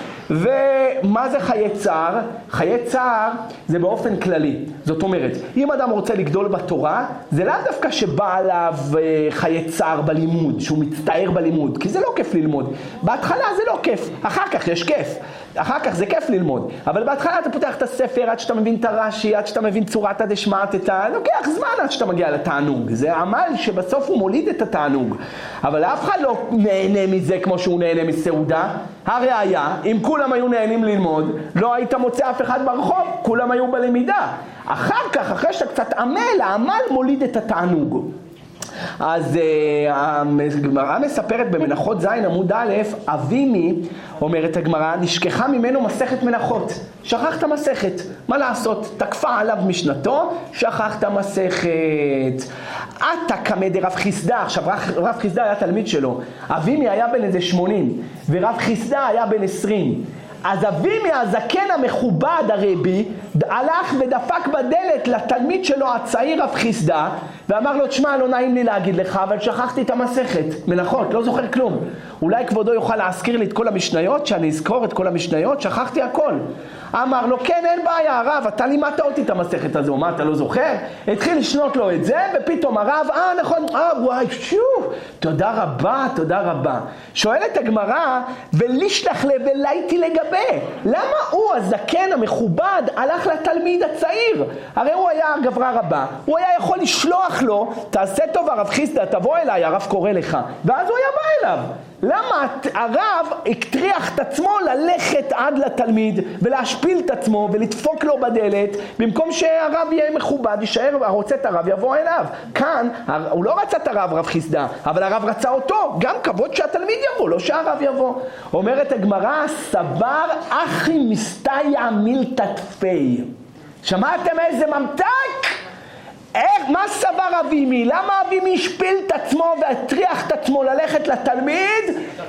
ומה זה חיי צער? חיי צער זה באופן כללי. זאת אומרת, אם אדם רוצה לגדול בתורה, זה לא דווקא שבא עליו חיי צער בלימוד, שהוא מצטער בלימוד, כי זה לא כיף ללמוד. בהתחלה זה לא כיף, אחר כך יש כיף. אחר כך זה כיף ללמוד. אבל בהתחלה אתה פותח את הספר עד שאתה מבין את הרש"י, עד שאתה מבין צורת הדשמטתא, לוקח זמן עד שאתה מגיע לתענוג. זה עמל שבסוף הוא מוליד את התענוג. אבל אף אחד לא נהנה מזה כמו שהוא נהנה מסעודה. הראיה, אם כולם היו נהנים ללמוד, לא היית מוצא אף אחד ברחוב, כולם היו בלמידה. אחר כך, אחרי שאתה קצת עמל, העמל מוליד את התענוג. אז הגמרא מספרת במנחות ז' עמוד א', אבימי, אומרת הגמרא, נשכחה ממנו מסכת מנחות. שכח את המסכת. מה לעשות? תקפה עליו משנתו, שכח את המסכת. עתה קמא דרב חיסדא. עכשיו רב חיסדא היה תלמיד שלו. אבימי היה בן איזה 80, ורב חיסדא היה בן 20. אז אבימי הזקן המכובד הרבי הלך ודפק בדלת לתלמיד שלו הצעיר רב חיסדא ואמר לו, תשמע, לא נעים לי להגיד לך, אבל שכחתי את המסכת מנחות, לא זוכר כלום. אולי כבודו יוכל להזכיר לי את כל המשניות, שאני אזכור את כל המשניות, שכחתי הכל. אמר לו, כן, אין בעיה, הרב, אתה לימדת אותי את המסכת הזו, מה, אתה לא זוכר? התחיל לשנות לו את זה, ופתאום הרב, נכון, וואי, שוב, תודה רבה. שואלת הגמרא, ולישלח ולייתי לגבי, למה הוא, הזקן המכובד, הלך לתלמיד הצעיר? הרי הוא היה גברה רבה, הוא היה יכול לשלוח לו, תעשה טוב הרב חיסדא, תבוא אליי, הרב קורא לך, ואז הוא היה בא אליו. למה הרב הקטריח את עצמו ללכת עד לתלמיד ולהשפיל את עצמו ולדפוק לו בדלת, במקום שהרב יהיה מכובד, יישאר, רוצה את הרב יבוא אליו. כאן הוא לא רצה את הרב חיסדא, אבל הרב רצה אותו, גם כבוד שהתלמיד יבוא, לא שהרב יבוא. אומרת הגמרא, סבר אחי מסתיה מילתא תפי. שמעתם איזה ממתק? מה סבר אבימי? למה אבימי השפיל את עצמו והטריח את עצמו ללכת לתלמיד?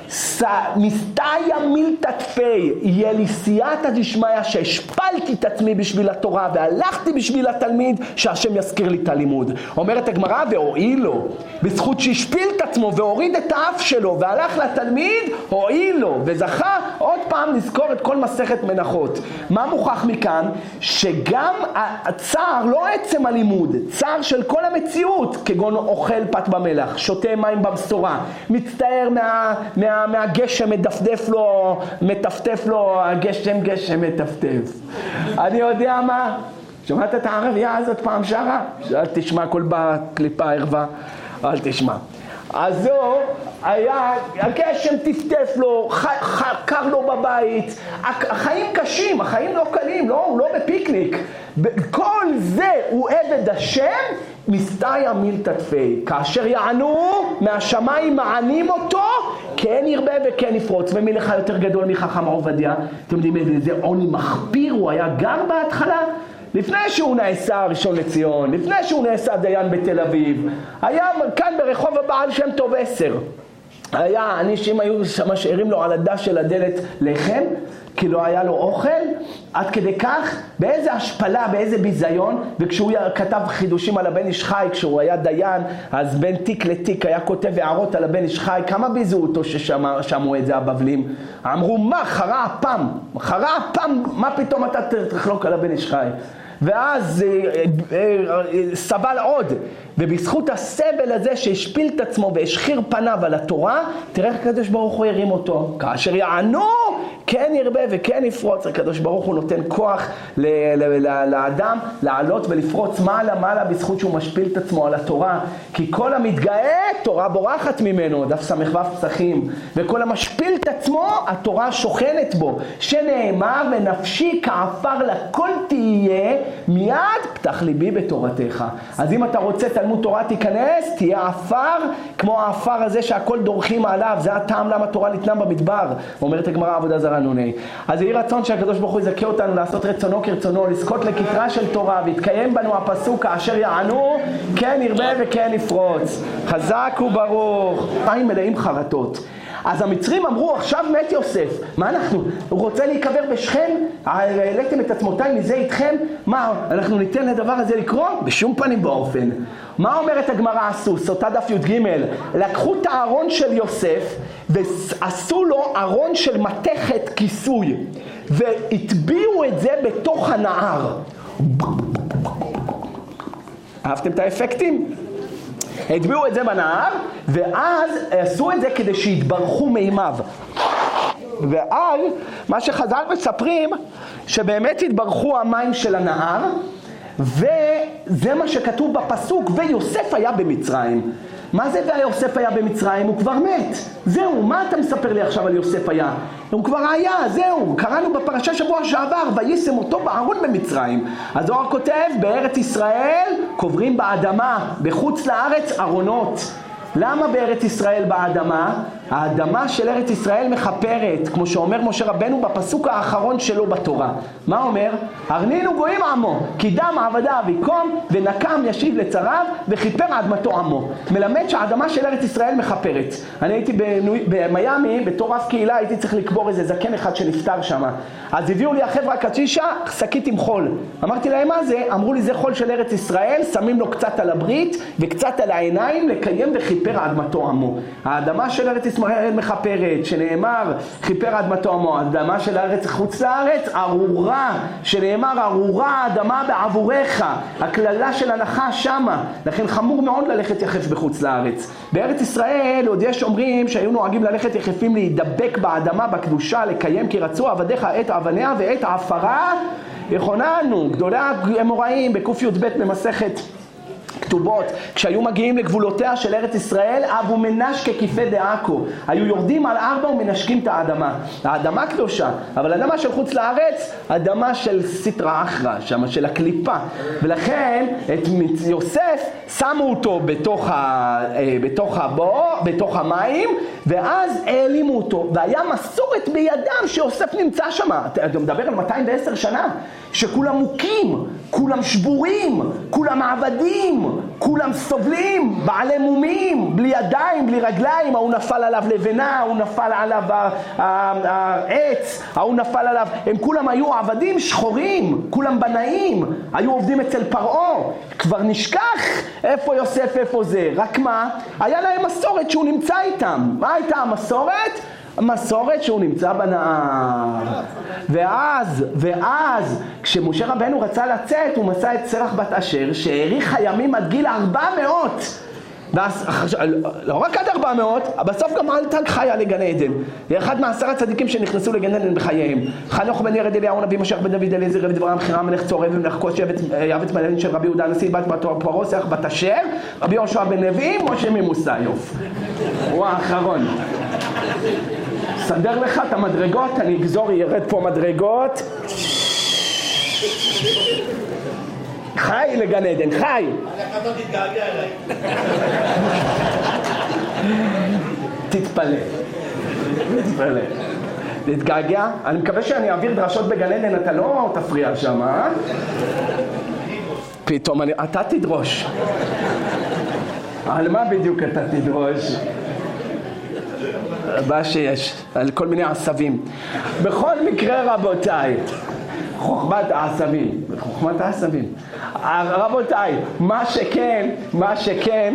מסתיה מילתא תפי, יהיה לי סייעתא דשמיא שהשפלתי את עצמי בשביל התורה והלכתי בשביל התלמיד, שהשם יזכיר לי את הלימוד. אומרת הגמרא, והועיל לו, בזכות שהשפיל את עצמו והוריד את האף שלו והלך לתלמיד, הועיל לו וזכה עוד פעם לזכור את כל מסכת מנחות. מה מוכח מכאן? שגם הצער, לא עצם הלימוד, צער של כל המציאות, כגון אוכל פת במלח, שותה מים בבשורה, מצטער מהגשם, מטפטף לו, הגשם מטפטף. אני יודע מה? שמעת את הערבייה הזאת פעם שרה? אל תשמע, כל בקליפה ערווה, אל תשמע. אז זו היה, הגשם טפטף לו, קר לו בבית, החיים קשים, החיים לא קלים, הוא לא בפיקניק. כל זה הוא עבד השם, מסתיה מילתא תפי, כאשר יענו מהשמיים מענים אותו, כן ירבה וכן יפרוץ. ומי לך יותר גדול מחכם עובדיה? אתם יודעים איזה עוני מחפיר הוא היה גר בהתחלה? לפני שהוא נעשה ראשון לציון, לפני שהוא נעשה דיין בתל אביב, היה כאן ברחוב הבעל שם טוב 10. היה אנשים היו משאירים לו על הדש של הדלת לחם, כי לא היה לו אוכל, עד כדי כך, באיזה השפלה, באיזה ביזיון, וכשהוא כתב חידושים על הבן איש חי, כשהוא היה דיין, אז בין תיק לתיק היה כותב הערות על הבן איש חי, כמה ביזו אותו ששמעו את זה הבבלים? אמרו, מה, חרה אפם, מה פתאום אתה תחלוק על הבן איש חי? ואז סבל עוד, ובזכות הסבל הזה שהשפיל את עצמו והשחיר פניו על התורה, תראה איך הקדוש ברוך הוא הרים אותו. כאשר יענו, כן ירבה וכן יפרוץ. הקדוש ברוך הוא נותן כוח לאדם לעלות ולפרוץ מעלה בזכות שהוא משפיל את עצמו על התורה. כי כל המתגאה, תורה בורחת ממנו, דף סמך ו' פסחים. וכל המשפיל את עצמו, התורה שוכנת בו. שנאמר, ונפשי כעפר לכל תהיה, מיד פתח ליבי בתורתך. אז אם אתה רוצה תלמוד תורה תיכנס, תהיה עפר כמו העפר הזה שהכל דורכים עליו. זה הטעם למה תורה ניתנה במדבר, אומרת הגמרא עבודה זרה נוני. אז יהי רצון שהקדוש ברוך הוא יזכה אותנו לעשות רצונו כרצונו, לזכות לכתרה של תורה, והתקיים בנו הפסוק כאשר יענו כן ירבה וכן יפרוץ. חזק וברוך. חיים מלאים חרטות. אז המצרים אמרו, עכשיו מת יוסף, מה אנחנו? הוא רוצה להיקבר בשכם? העליתם את עצמותיי מזה איתכם? מה, אנחנו ניתן לדבר הזה לקרוא? בשום פנים באופן. מה אומרת הגמרא עשו? סוטה דף י"ג, לקחו את הארון של יוסף ועשו לו ארון של מתכת כיסוי והטביעו את זה בתוך הנהר. אהבתם את האפקטים? הטביעו את זה בנהר, ואז עשו את זה כדי שיתברכו מימיו. ואז מה שחז"ל מספרים, שבאמת התברכו המים של הנהר, וזה מה שכתוב בפסוק, ויוסף היה במצרים. מה זה ויוסף היה במצרים? הוא כבר מת. זהו, מה אתה מספר לי עכשיו על יוסף היה? הוא כבר היה, זהו. קראנו בפרשה שבוע שעבר, וישם אותו בארון במצרים. הזוהר כותב, בארץ ישראל קוברים באדמה, בחוץ לארץ ארונות. למה בארץ ישראל באדמה? האדמה של ארץ ישראל מחפרת, כמו שאומר משה רבנו בפסוק האחרון שלו בתורה. מה אומר? הרנינו גויים עמו, כי דם עבדה ויקום, ונקם ישיב לצריו, וכיפר אדמתו עמו. מלמד שהאדמה של ארץ ישראל מחפרת. אני הייתי במיימי, בתור רב קהילה, הייתי צריך לקבור איזה זקן אחד שנפטר שם. אז הביאו לי החבר'ה קצ'ישה, שקית עם חול. אמרתי להם מה זה? אמרו לי זה חול של ארץ ישראל, שמים לו קצת על הברית וקצת על העיניים, לקיים וכיפר אדמתו עמו. האדמה של ארץ ישראל מחפרת, שנאמר חיפר אדמתו עמו. האדמה של הארץ חוץ לארץ ארורה, שנאמר ארורה האדמה בעבורך. הכללה של הנחה שמה, לכן חמור מאוד ללכת יחף בחוץ לארץ. בארץ ישראל עוד יש אומרים שהיו נוהגים ללכת יחפים להידבק באדמה בקדושה, לקיים כי רצו עבדיך את אבניה ואת עפרה יכוננו. גדולי האמוראים בקוף י"ב במסכת כתובות, כשהיו מגיעים לגבולותיה של ארץ ישראל, אבו מנשקה כיפה דעכו, היו יורדים על 4 ומנשקים את האדמה. האדמה קדושה, אבל האדמה של חוץ לארץ, אדמה של סטרא אחרא, שם של הקליפה. ולכן את יוסף שמו אותו בתוך המים, ואז העלימו אותו, והיה מסורת בידם שיוסף נמצא שם. אתה מדבר על 210 שנה, שכולם מוכים, כולם שבורים, כולם עבדים, כולם סובלים, בעלי מומים, בלי ידיים, בלי רגליים. ההוא נפל עליו לבנה, ההוא נפל עליו העץ, ההוא נפל עליו. הם כולם היו עבדים שחורים, כולם בנאים, היו עובדים אצל פרעה. כבר נשכח איפה יוסף, איפה זה. רק מה? היה להם מסורת שהוא נמצא איתם. מה הייתה המסורת? מסורת שהוא נמצא בנהר. ואז כשמשה רבנו רצה לצאת, הוא מסע את סרח בת אשר, שהאריך הימים עד גיל 400. לא רק עד 400, בסוף גם עלתה חיה לגן עדן. אחד מ10 הצדיקים שנכנסו לגן עדן בחייהם. חנוך בן ירד אליהו הנביא, משיח בן דוד, אליעזר רבי דברה חירם מלך צורף ומלך כוש יעבץ מלאין של רבי יהודה הנשיא בת פרעה סרח בת אשר, רבי יהושע בן לוי, משה ממוסיוף. הוא האחרון. סדר לך את המדרגות, אני אגזור, ירד פה מדרגות. חי לגן עדן, חי. איך אתה תתגעגע אליי? תתפלא. להתגעגע? אני מקווה שאני אעביר דרשות בגן עדן, אתה לא תפריע שם, אה? פתאום אתה תדרוש. על מה בדיוק אתה תדרוש? מה שיש, על כל מיני עשבים. בכל מקרה רבותיי, חוכמת העשבים. רבותיי, מה שכן,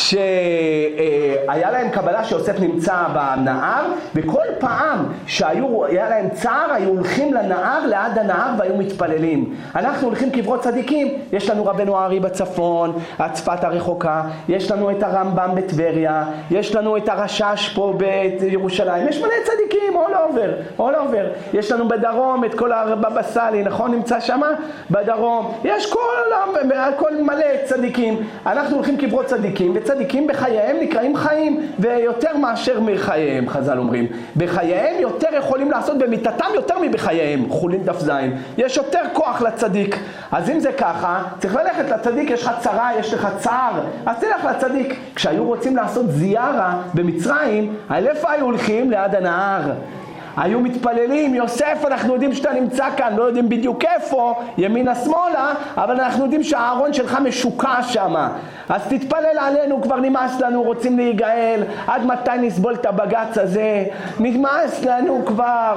שהיה להם קבלה שיוסף נמצא בנהר, וכל פעם שהיה להם צער, היו הולכים לנהר, ליד הנהר, והיו מתפללים. אנחנו הולכים קברות צדיקים, יש לנו רבנו הארי בצפון, הצפת הרחוקה, יש לנו את הרמב"ם בטבריה, יש לנו את הרשש פה בירושלים, יש מלא צדיקים, all over. יש לנו בדרום את כל הבבא סאלי, נכון? נמצא שמה? בדרום. יש כל מלא צדיקים. אנחנו הולכים קברות צדיקים, וצדיקים בחייהם נקראים חיים, ויותר מאשר מחייהם, חז"ל אומרים. בחייהם יותר יכולים לעשות במיטתם יותר מבחייהם, חולין דף זין. יש יותר כוח לצדיק. אז אם זה ככה, צריך ללכת לצדיק, יש לך צרה, יש לך צער, אז תלך לצדיק. כשהיו רוצים לעשות זיארה במצרים, איפה היו הולכים? ליד הנהר. היו מתפללים, יוסף, אנחנו יודעים שאתה נמצא כאן, לא יודעים בדיוק איפה, ימינה שמאלה, אבל אנחנו יודעים שהארון שלך משוקע שם. אז תתפלל עלינו, כבר נמאס לנו, רוצים להיגאל, עד מתי נסבול את הבגץ הזה? נמאס לנו כבר.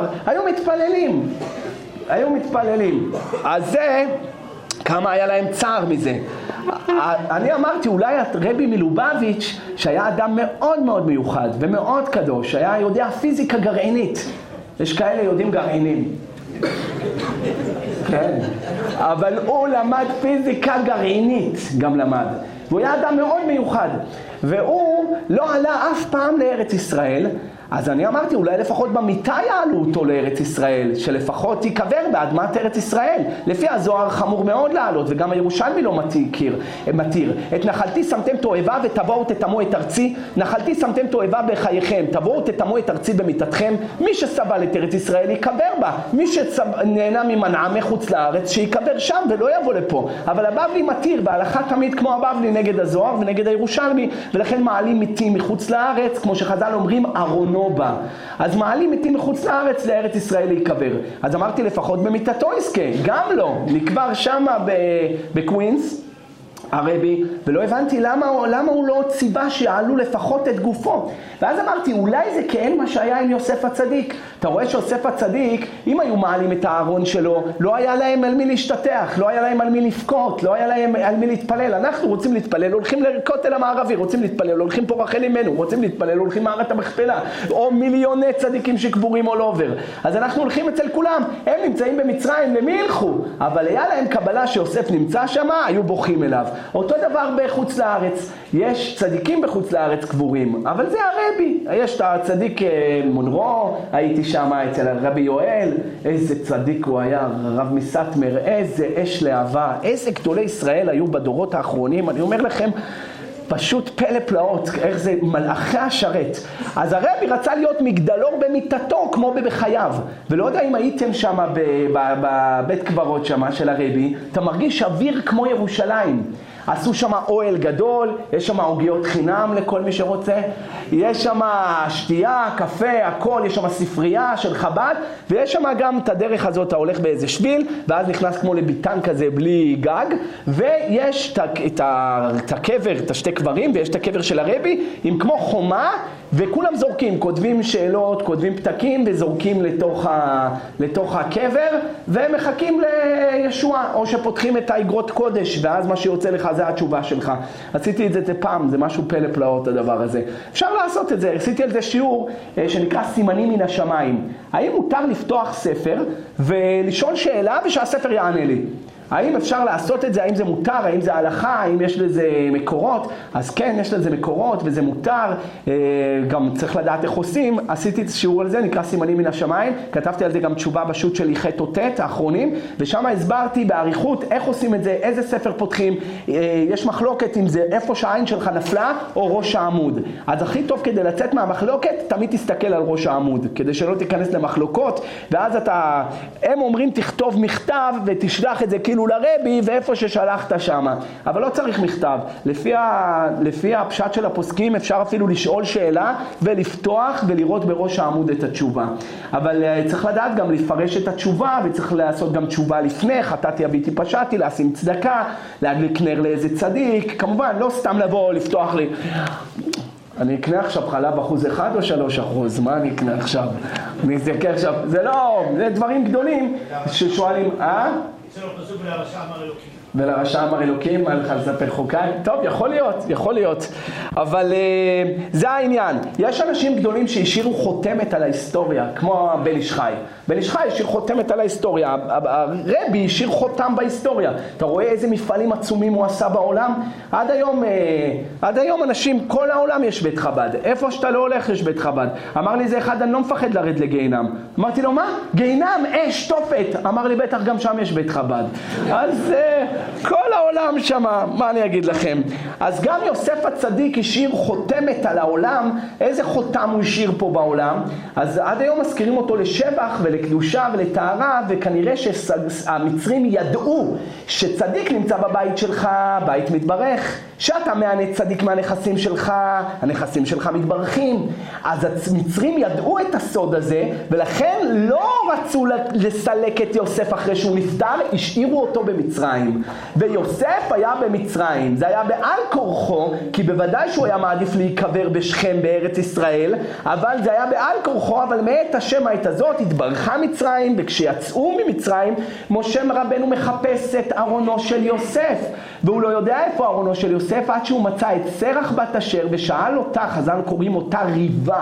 היו מתפללים. אז זה, כמה היה להם צער מזה. אני אמרתי, אולי רבי מלובביץ' שהיה אדם מאוד מאוד מיוחד ומאוד קדוש, היה יודע פיזיקה גרעינית. יש כאלה יודעים גרעינים. כן. אבל הוא למד פיזיקה גרעינית, גם למד. והוא היה אדם מאוד מיוחד. והוא לא עלה אף פעם לארץ ישראל. אז אני אמרתי, אולי לפחות במיטה יעלו אותו לארץ ישראל, שלפחות יקבר באדמת ארץ ישראל. לפי הזוהר חמור מאוד לעלות, וגם הירושלמי לא מתיר. את נחלתי שמתם תועבה ותבואו תטמאו את ארצי. נחלתי שמתם תועבה בחייכם, תבואו תטמאו את ארצי במיטתכם. מי שסבל את ארץ ישראל יקבר בה. מי שנהנה ממנעה מחוץ לארץ, שיקבר שם ולא יבוא לפה. אבל הבבלי מתיר, וההלכה תמיד כמו הבבלי נגד הזוהר ונגד הירושלמי, ולכן מעלים מתים מחוץ לארץ, כמו שחז"ל אומרים, ארונו בא. אז מעלים מתים מחוץ לארץ לארץ ישראל להיקבר. אז אמרתי לפחות במיטתו יזכה, גם לא. נקבר שמה בקווינס, הרבי, ולא הבנתי למה הוא לא ציבה שיעלו לפחות את גופו. ואז אמרתי, אולי זה כן מה שהיה עם יוסף הצדיק. אתה רואה שיוסף הצדיק, אם היו מעלים את הארון שלו, לא היה להם על מי להשתתח, לא היה להם על מי לפקות, לא היה להם על מי להתפלל. אנחנו רוצים להתפלל, הולכים לכותל המערבי, רוצים להתפלל, הולכים פה רחל אימנו, רוצים להתפלל, הולכים מערת המכפלה, או מיליוני צדיקים שקבורים all over. אז אנחנו הולכים אצל כולם, הם נמצאים במצרים, למי ילכו? אבל היה להם קבלה שיוסף נמצא שם, היו בוכים אליו. אותו דבר בחוץ לארץ, יש צדיקים בחוץ לארץ קבורים, אבל זה הרבי. יש את הצדיק מונרו, הייתי שם אצל הרבי יואל, איזה צדיק הוא היה, רב מסטמר, איזה אש להבה, איזה גדולי ישראל היו בדורות האחרונים, אני אומר לכם, פשוט פלא פלאות, איך זה מלאכי השרת. אז הרבי רצה להיות מגדלור במיטתו כמו בחייו, ולא יודע אם הייתם שם בבית קברות שם של הרבי, אתה מרגיש אוויר כמו ירושלים. עשו שם אוהל גדול, יש שם עוגיות חינם לכל מי שרוצה, יש שם שתייה, קפה, הכל, יש שם ספרייה של חב"ד, ויש שם גם את הדרך הזאת, אתה הולך באיזה שביל, ואז נכנס כמו לביטן כזה בלי גג, ויש את הקבר, את השתי קברים, ויש את הקבר של הרבי, עם כמו חומה, וכולם זורקים, כותבים שאלות, כותבים פתקים, וזורקים לתוך הקבר, ומחכים לישוע, או שפותחים את האגרות קודש, ואז מה שיוצא לך זה התשובה שלך. עשיתי את זה פעם, זה משהו פלא פלאות הדבר הזה. אפשר לעשות את זה, עשיתי על זה שיעור שנקרא סימנים מן השמיים. האם מותר לפתוח ספר ולשאול שאלה ושהספר יענה לי? האם אפשר לעשות את זה? האם זה מותר? האם זה הלכה? האם יש לזה מקורות? אז כן, יש לזה מקורות וזה מותר. גם צריך לדעת איך עושים. עשיתי את שיעור על זה, נקרא סימנים מן השמיים. כתבתי על זה גם תשובה בשו"ת של איחי תותת האחרונים, ושם הסברתי בעריכות איך עושים את זה, איזה ספר פותחים. יש מחלוקת אם זה איפה שהעין שלך נפלה או ראש העמוד. אז הכי טוב כדי לצאת מהמחלוקת, תמיד תסתכל על ראש העמוד, כדי שלא תיכנס למחלוקות, ואז הם אומרים תכתוב מכתב ותשלח את זה כאילו לרבי ואיפה ששלחת שמה. אבל לא צריך מכתב. לפי הפשט של הפוסקים אפשר אפילו לשאול שאלה ולפתוח ולראות בראש העמוד את התשובה. אבל צריך לדעת גם לפרש את התשובה, וצריך לעשות גם תשובה לפני, חטאתי הביתי פשעתי, לשים צדקה, להדליק נר לאיזה צדיק. כמובן, לא סתם לבוא, לפתוח לי. אני אקנה עכשיו חלב 1% או 3%, מה אני אקנה עכשיו? אני אזכה עכשיו, זה לא, זה דברים גדולים ששואלים, אצלנו פסוק ולרשע אמר אלוקים. ולרשע אמר אלוקים, מה לך לספר חוקיי? טוב, יכול להיות. אבל זה העניין. יש אנשים גדולים שהשאירו חותמת על ההיסטוריה, כמו בן איש חי. בן איש חי השאיר חותמת על ההיסטוריה. הרבי השאיר חותם בהיסטוריה. אתה רואה איזה מפעלים עצומים הוא עשה בעולם? עד היום אנשים, כל העולם יש בית חב"ד. איפה שאתה לא הולך יש בית חב"ד. אמר לי זה אחד, אני לא מפחד לרד לגיהינם. אמרתי לו, מה? גיהינם, אש, תופת. אמר לי, בטח גם שם יש בית חב"ד. אז כל העולם שמה, מה אני אגיד לכם? אז גם יוסף הצדיק השאיר חותמת על העולם. איזה חותם הוא השאיר פה בעולם? אז עד היום מזכירים אותו לשבח ולקדושה ולטהרה, וכנראה שהמצרים ידעו שצדיק נמצא בבית שלך, בית מתברך, שאתה מענה צדיק מהנכסים שלך, הנכסים שלך מתברכים. אז המצרים ידעו את הסוד הזה, ולכן לא רצו לסלק את יוסף אחרי שהוא נפטר, השאירו אותו במצרים. ויוסף היה במצרים, זה היה בעל כורחו, כי בוודאי שהוא היה מעדיף להיקבר בשכם בארץ ישראל, אבל זה היה בעל כורחו. אבל מאת השם העת הזאת התברכה מצרים, וכשיצאו ממצרים, משה רבנו מחפש את ארונו של יוסף, והוא לא יודע איפה ארונו של יוסף, עד שהוא מצא את סרח בת אשר, ושאל אותה, חז"ל קוראים אותה ריבה,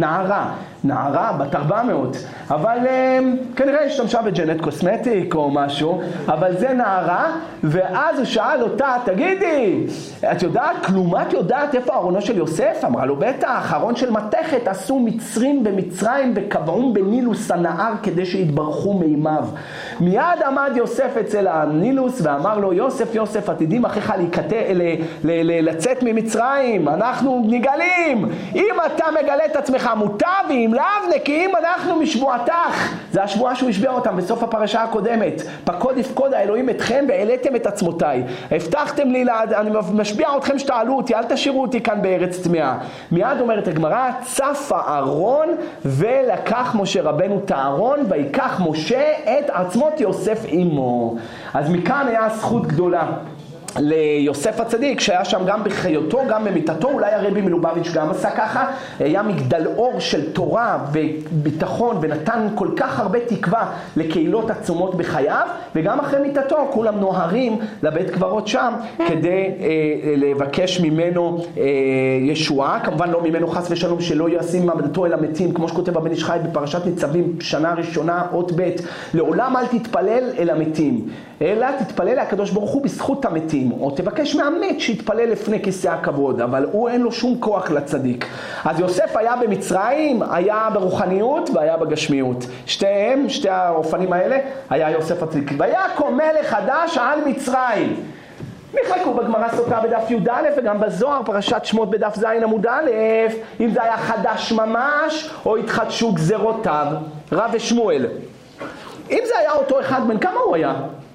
נערה בת 400, אבל כנראה השתמשה בג'נט קוסמטיק או משהו, אבל זה נערה. ואז הוא שאל אותה, תגידי, את יודעת, כלום את יודעת איפה ארונו של יוסף? אמרה לו, בטח, ארון של מתכת עשו מצרים במצרים וקבעום בנילוס הנהר כדי שיתברכו מימיו. מיד עמד יוסף אצל הנילוס ואמר לו, יוסף, עתידים אחיך לצאת ממצרים, אנחנו נגלים. אם אתה מגלה את עצמך מוטב, ואם לאו נקיים אנחנו משבועתך. זה השבועה שהוא השביע אותם בסוף הפרשה הקודמת. פקוד יפקוד האלוהים אתכם והעליתם את עצמותיי. הבטחתם לי, אני משביע אתכם שתעלו אותי, אל תשאירו אותי כאן בארץ טמאה. מיד אומרת הגמרא, צף הארון ולקח משה רבנו את הארון, ויקח משה את עצמות יוסף עמו. אז מכאן היה זכות גדולה ליוסף הצדיק, שהיה שם גם בחיותו, גם במיתתו. אולי הרבי מלובביץ' גם עשה ככה, היה מגדל אור של תורה וביטחון, ונתן כל כך הרבה תקווה לקהילות עצומות בחייו, וגם אחרי מיתתו כולם נוהרים לבית קברות שם כדי לבקש ממנו ישועה. כמובן לא ממנו חס ושלום, שלא ישים מעמדתו אל המתים, כמו שכותב הבן איש חי בפרשת ניצבים שנה ראשונה אות ב', לעולם אל תתפלל אל המתים, אלא תתפלל לקדוש ברוך הוא בזכות המתים, או תבקש מהמת שיתפלל לפני כיסא הכבוד, אבל הוא אין לו שום כוח לצדיק. אז יוסף היה במצרים, היה ברוחניות והיה בגשמיות. שתי האופנים האלה היה יוסף הצדיק. ויקום מלך חדש על מצרים. נחלקו בגמרא סוטה בדף י"א וגם בזוהר פרשת שמות בדף ז' עמוד א', אם זה היה חדש ממש או התחדשו גזרותיו. רב ושמואל. אם זה היה אותו אחד, בן כמה הוא היה?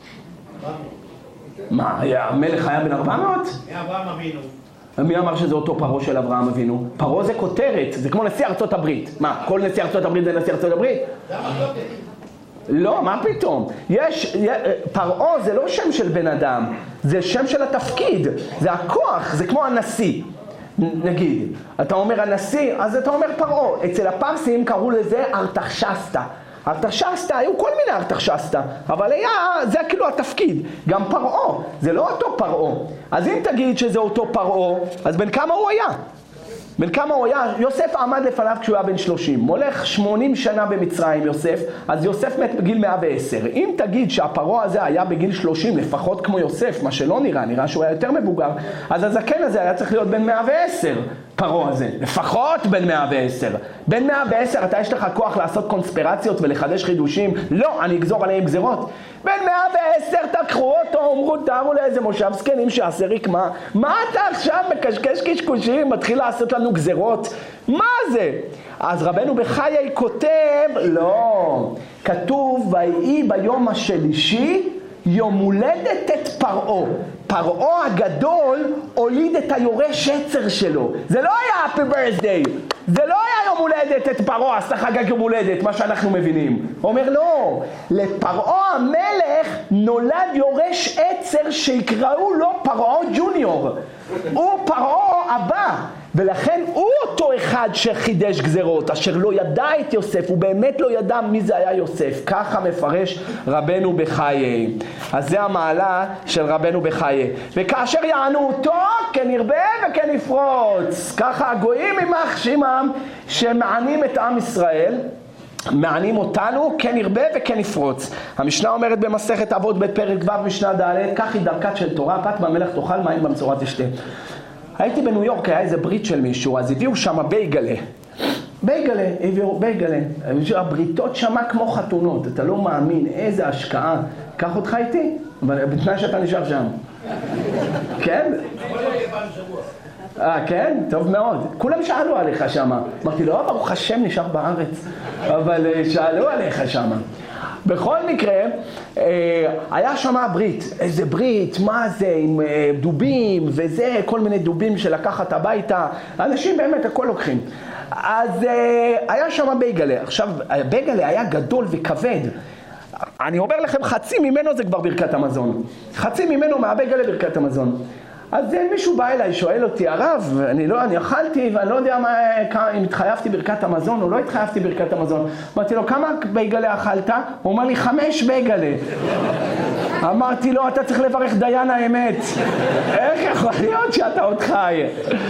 מה, המלך היה בן 400? היה אברהם אבינו. מי אמר שזה אותו פרעה של אברהם אבינו? פרעה זה כותרת, זה כמו נשיא ארצות הברית. מה, כל נשיא ארצות הברית זה נשיא ארצות הברית? זה המחלוקת. לא, מה פתאום? פרעה זה לא שם של בן אדם, זה שם של התפקיד, זה הכוח, זה כמו הנשיא. נגיד, אתה אומר הנשיא, אז אתה אומר פרעה. אצל הפרסים קראו לזה ארתחשסתא. ארתחשסתא, היו כל מיני ארתחשסתא, אבל זה כאילו התפקיד. גם פרעה, זה לא אותו פרעה. אז אם תגיד שזה אותו פרעה, אז בן כמה הוא היה? בן כמה הוא היה? יוסף עמד לפניו כשהוא היה בן 30. מולך 80 שנה במצרים יוסף, אז יוסף מת בגיל 110. אם תגיד שהפרעה הזה היה בגיל 30, לפחות כמו יוסף, מה שלא נראה שהוא היה יותר מבוגר, אז הזקן הזה היה צריך להיות בן 110. פרעה הזה, לפחות בן 110. בן 110, אתה יש לך כוח לעשות קונספירציות ולחדש חידושים? לא, אני אגזור עליהם גזרות. בן 110, תקחו אותו, אמרו, תארו לאיזה מושב סקנים שעשה רקמה. מה אתה עכשיו מקשקש קשקושים, מתחיל לעשות לנו גזרות? מה זה? אז רבנו בחיי כותב, לא, כתוב, ויהי ביום השלישי, יום הולדת את פרעה. פרעה הגדול הוליד את היורש עצר שלו. זה לא היה happy birthday. זה לא היה יום הולדת את פרעה, עשה חגג יום הולדת, מה שאנחנו מבינים. הוא אומר לא, לפרעה המלך נולד יורש עצר שיקראו לו פרעה ג'וניור. הוא פרעה הבא. ולכן הוא אותו אחד שחידש גזרות, אשר לא ידע את יוסף, הוא באמת לא ידע מי זה היה יוסף. ככה מפרש רבנו בחיי. אז זה המעלה של רבנו בחיי. וכאשר יענו אותו, כן ירבה וכן יפרוץ. ככה הגויים יימח שמם שמענים את עם ישראל, מענים אותנו, כן ירבה וכן יפרוץ. המשנה אומרת במסכת אבות בפרק ו' משנה ד', כך היא דרכה של תורה, פת במלך תאכל מים במצורע תשתה. הייתי בניו יורק, היה איזה ברית של מישהו, אז הביאו שם בייגלה, הביאו בייגלה. הבריתות שם כמו חתונות, אתה לא מאמין איזה השקעה. קח אותך איתי, אבל בתנאי שאתה נשאר שם. כן? כן? טוב מאוד. כולם שאלו עליך שם. אמרתי לו, ברוך השם נשאר בארץ. אבל שאלו עליך שם. בכל מקרה, היה שם ברית, איזה ברית, מה זה, עם דובים וזה, כל מיני דובים שלקחת הביתה, אנשים באמת הכל לוקחים. אז היה שם בייגלה, עכשיו הבייגלה היה גדול וכבד, אני אומר לכם חצי ממנו זה כבר ברכת המזון, חצי ממנו מהבייגלה ברכת המזון. אז מישהו בא אליי, שואל אותי, הרב, אני אכלתי ואני לא יודע אם התחייבתי ברכת המזון או לא התחייבתי ברכת המזון. אמרתי לו, כמה בייגלה אכלת? הוא אומר לי, 5 בייגלה. אמרתי לו, אתה צריך לברך דיין האמת. איך יכול להיות שאתה עוד חי?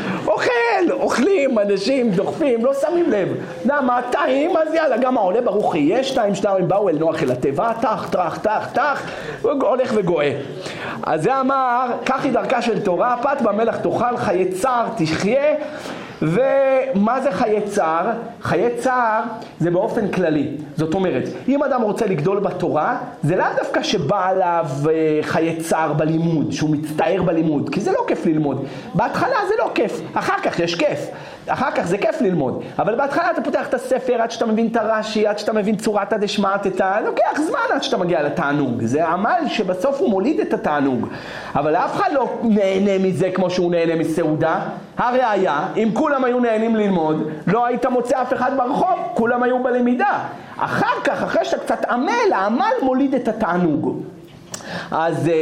אוכלים, אנשים דוחפים, לא שמים לב. למה, טעים, אז יאללה, גם העולה ברוך יהיה, 2 באו אל נוח אל התיבה, תח, הולך וגואה. אז זה אמר, כך היא דרכה של תורה, פת במלך תאכל, חיי צער תחיה. ומה זה חיי צער? חיי צער זה באופן כללי. זאת אומרת, אם אדם רוצה לגדול בתורה, זה לא דווקא שבא עליו חיי צער בלימוד, שהוא מצטער בלימוד, כי זה לא כיף ללמוד. בהתחלה זה לא כיף, אחר כך יש כיף. אחר כך זה כיף ללמוד. אבל בהתחלה אתה פותח את הספר עד שאתה מבין את הרש"י, עד שאתה מבין צורת הדשמטתא, לוקח זמן עד שאתה מגיע לתענוג. זה עמל שבסוף הוא מוליד את התענוג. אבל אף אחד לא נהנה מזה כמו שהוא נהנה מסעודה. הראיה, אם כולם היו נהנים ללמוד, לא היית מוצא אף אחד ברחוב, כולם היו בלמידה. אחר כך, אחרי שאתה קצת עמל, העמל מוליד את התענוג. אז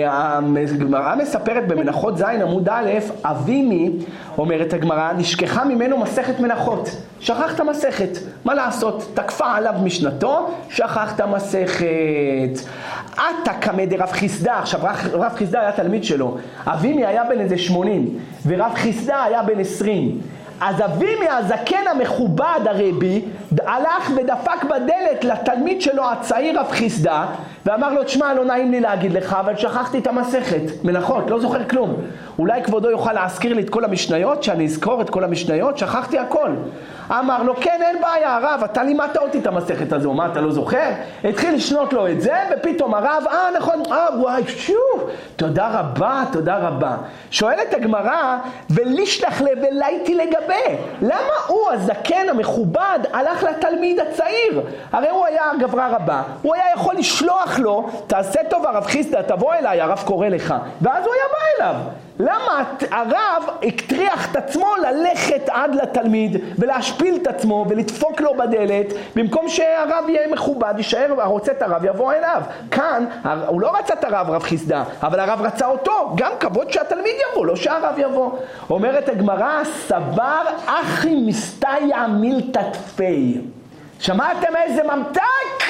הגמרא מספרת במנחות ז' עמוד א', אבימי, אומרת הגמרא, נשכחה ממנו מסכת מנחות. שכח את המסכת. מה לעשות? תקפה עליו משנתו, שכח את המסכת. עתה קמא דרב חיסדא. עכשיו רב חיסדא היה תלמיד שלו. אבימי היה בן איזה 80, ורב חיסדא היה בן 20. אז אבימי הזקן המכובד הרבי הלך ודפק בדלת לתלמיד שלו הצעיר רב חיסדא ואמר לו, תשמע, לא נעים לי להגיד לך, אבל שכחתי את המסכת מנחות, לא זוכר כלום. אולי כבודו יוכל להזכיר לי את כל המשניות, שאני אזכור את כל המשניות, שכחתי הכל. אמר לו, כן, אין בעיה, הרב, אתה לימדת אותי את המסכת הזו, מה, אתה לא זוכר? התחיל לשנות לו את זה, ופתאום הרב, נכון, וואי, תודה רבה. שואלת הגמרא, ולישלח ולייתי לגבי, למה הוא, הזקן המכובד, הלך לתלמיד הצעיר? הרי הוא היה גברה רבה, הוא היה יכול לשלוח לו, תעשה טוב הרב חיסדא, תבוא אליי, הרב קורא לך, ואז הוא היה בא אליו. למה הרב הקטריח את עצמו ללכת עד לתלמיד ולהשפיל את עצמו ולדפוק לו בדלת, במקום שהרב יהיה מכובד, יישאר, רוצה את הרב יבוא אליו. כאן הוא לא רצה את הרב, רב חיסדא, אבל הרב רצה אותו, גם כבוד שהתלמיד יבוא, לא שהרב יבוא. אומרת הגמרא, סבר אחי מסתיה מילתא תפי. שמעתם איזה ממתק?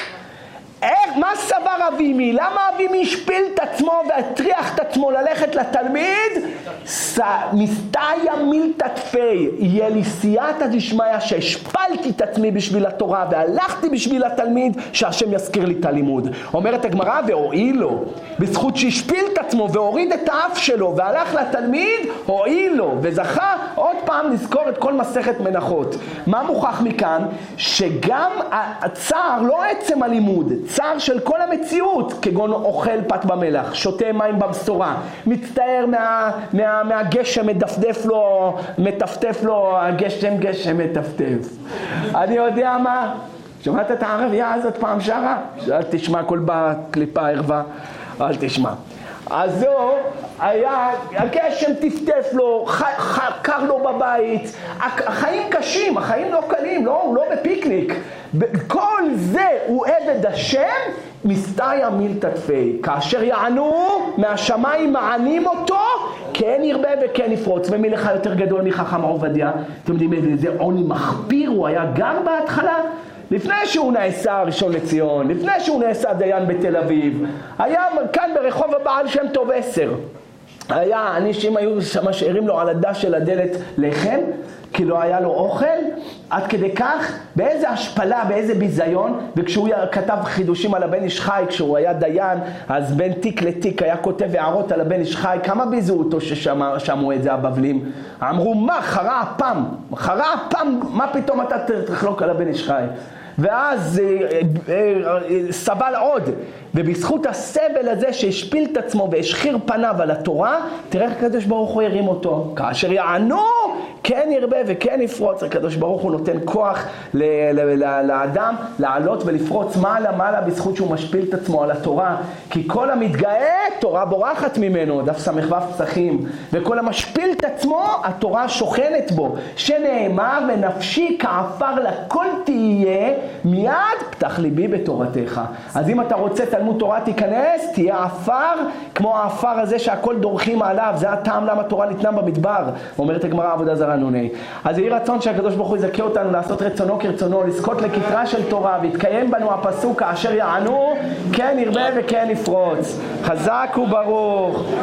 מה סבר אבימי? למה אבימי השפיל את עצמו והטריח את עצמו ללכת לתלמיד? מסתיה מילתא תפי, יהיה לי סייעתא דשמיא שהשפלתי את עצמי בשביל התורה והלכתי בשביל התלמיד, שהשם יזכיר לי את הלימוד. אומרת הגמרא, והועיל לו, בזכות שהשפיל את עצמו והוריד את האף שלו והלך לתלמיד, הועיל לו וזכה עוד פעם לזכור את כל מסכת מנחות. מה מוכח מכאן? שגם הצער, לא עצם הלימוד, צער של כל המציאות, כגון אוכל פת במלח, שותה מים בבשורה, מצטער מהגשם, מטפטף לו, הגשם מטפטף. אני יודע מה? שמעת את הערבייה הזאת פעם שרה? תשמע כל בקליפה ערווה. אל תשמע. אז זו היה, הגשם טפטף לו, קר לו בבית, החיים קשים, החיים לא קלים, הוא לא בפיקניק. כל זה הוא עבד השם, מסתיה מילתתפי. כאשר יענו מהשמיים מענים אותו, כן ירבה וכן יפרוץ. ומי לך יותר גדול מחכם עובדיה? אתם יודעים איזה עוני מחפיר הוא היה גר בהתחלה? לפני שהוא נעשה ראשון לציון, לפני שהוא נעשה דיין בתל אביב, היה כאן ברחוב הבעל שם טוב 10. היה אנשים היו משאירים לו על הדש של הדלת לחם, כי לא היה לו אוכל, עד כדי כך, באיזה השפלה, באיזה ביזיון, וכשהוא כתב חידושים על הבן איש חי, כשהוא היה דיין, אז בין תיק לתיק היה כותב הערות על הבן איש חי, כמה ביזו אותו ששמעו את זה הבבלים? אמרו, מה, חרה הפעם, מה פתאום אתה תחלוק על הבן איש חי? ואז סבל עוד, ובזכות הסבל הזה שהשפיל את עצמו והשחיר פניו על התורה, תראה איך הקדוש ברוך הוא ירים אותו. כאשר יענו, כן ירבה וכן יפרוץ. הקדוש ברוך הוא נותן כוח לאדם לעלות ולפרוץ מעלה בזכות שהוא משפיל את עצמו על התורה. כי כל המתגאה, תורה בורחת ממנו, דף סמ"ו פסחים. וכל המשפיל את עצמו, התורה שוכנת בו. שנאמר, ונפשי כעפר לכל תהיה, מיד פתח ליבי בתורתך. אז אם אתה רוצה תלמוד תורה תיכנס, תהיה עפר, כמו העפר הזה שהכל דורכים עליו. זה הטעם למה התורה ניתנה במדבר, אומרת הגמרא עבודה זרה נוני. אז יהי רצון שהקדוש ברוך הוא יזכה אותנו לעשות רצונו כרצונו, לזכות לכתרה של תורה, ויתקיים בנו הפסוק כאשר יענו, כן ירבה וכן יפרוץ. חזק וברוך.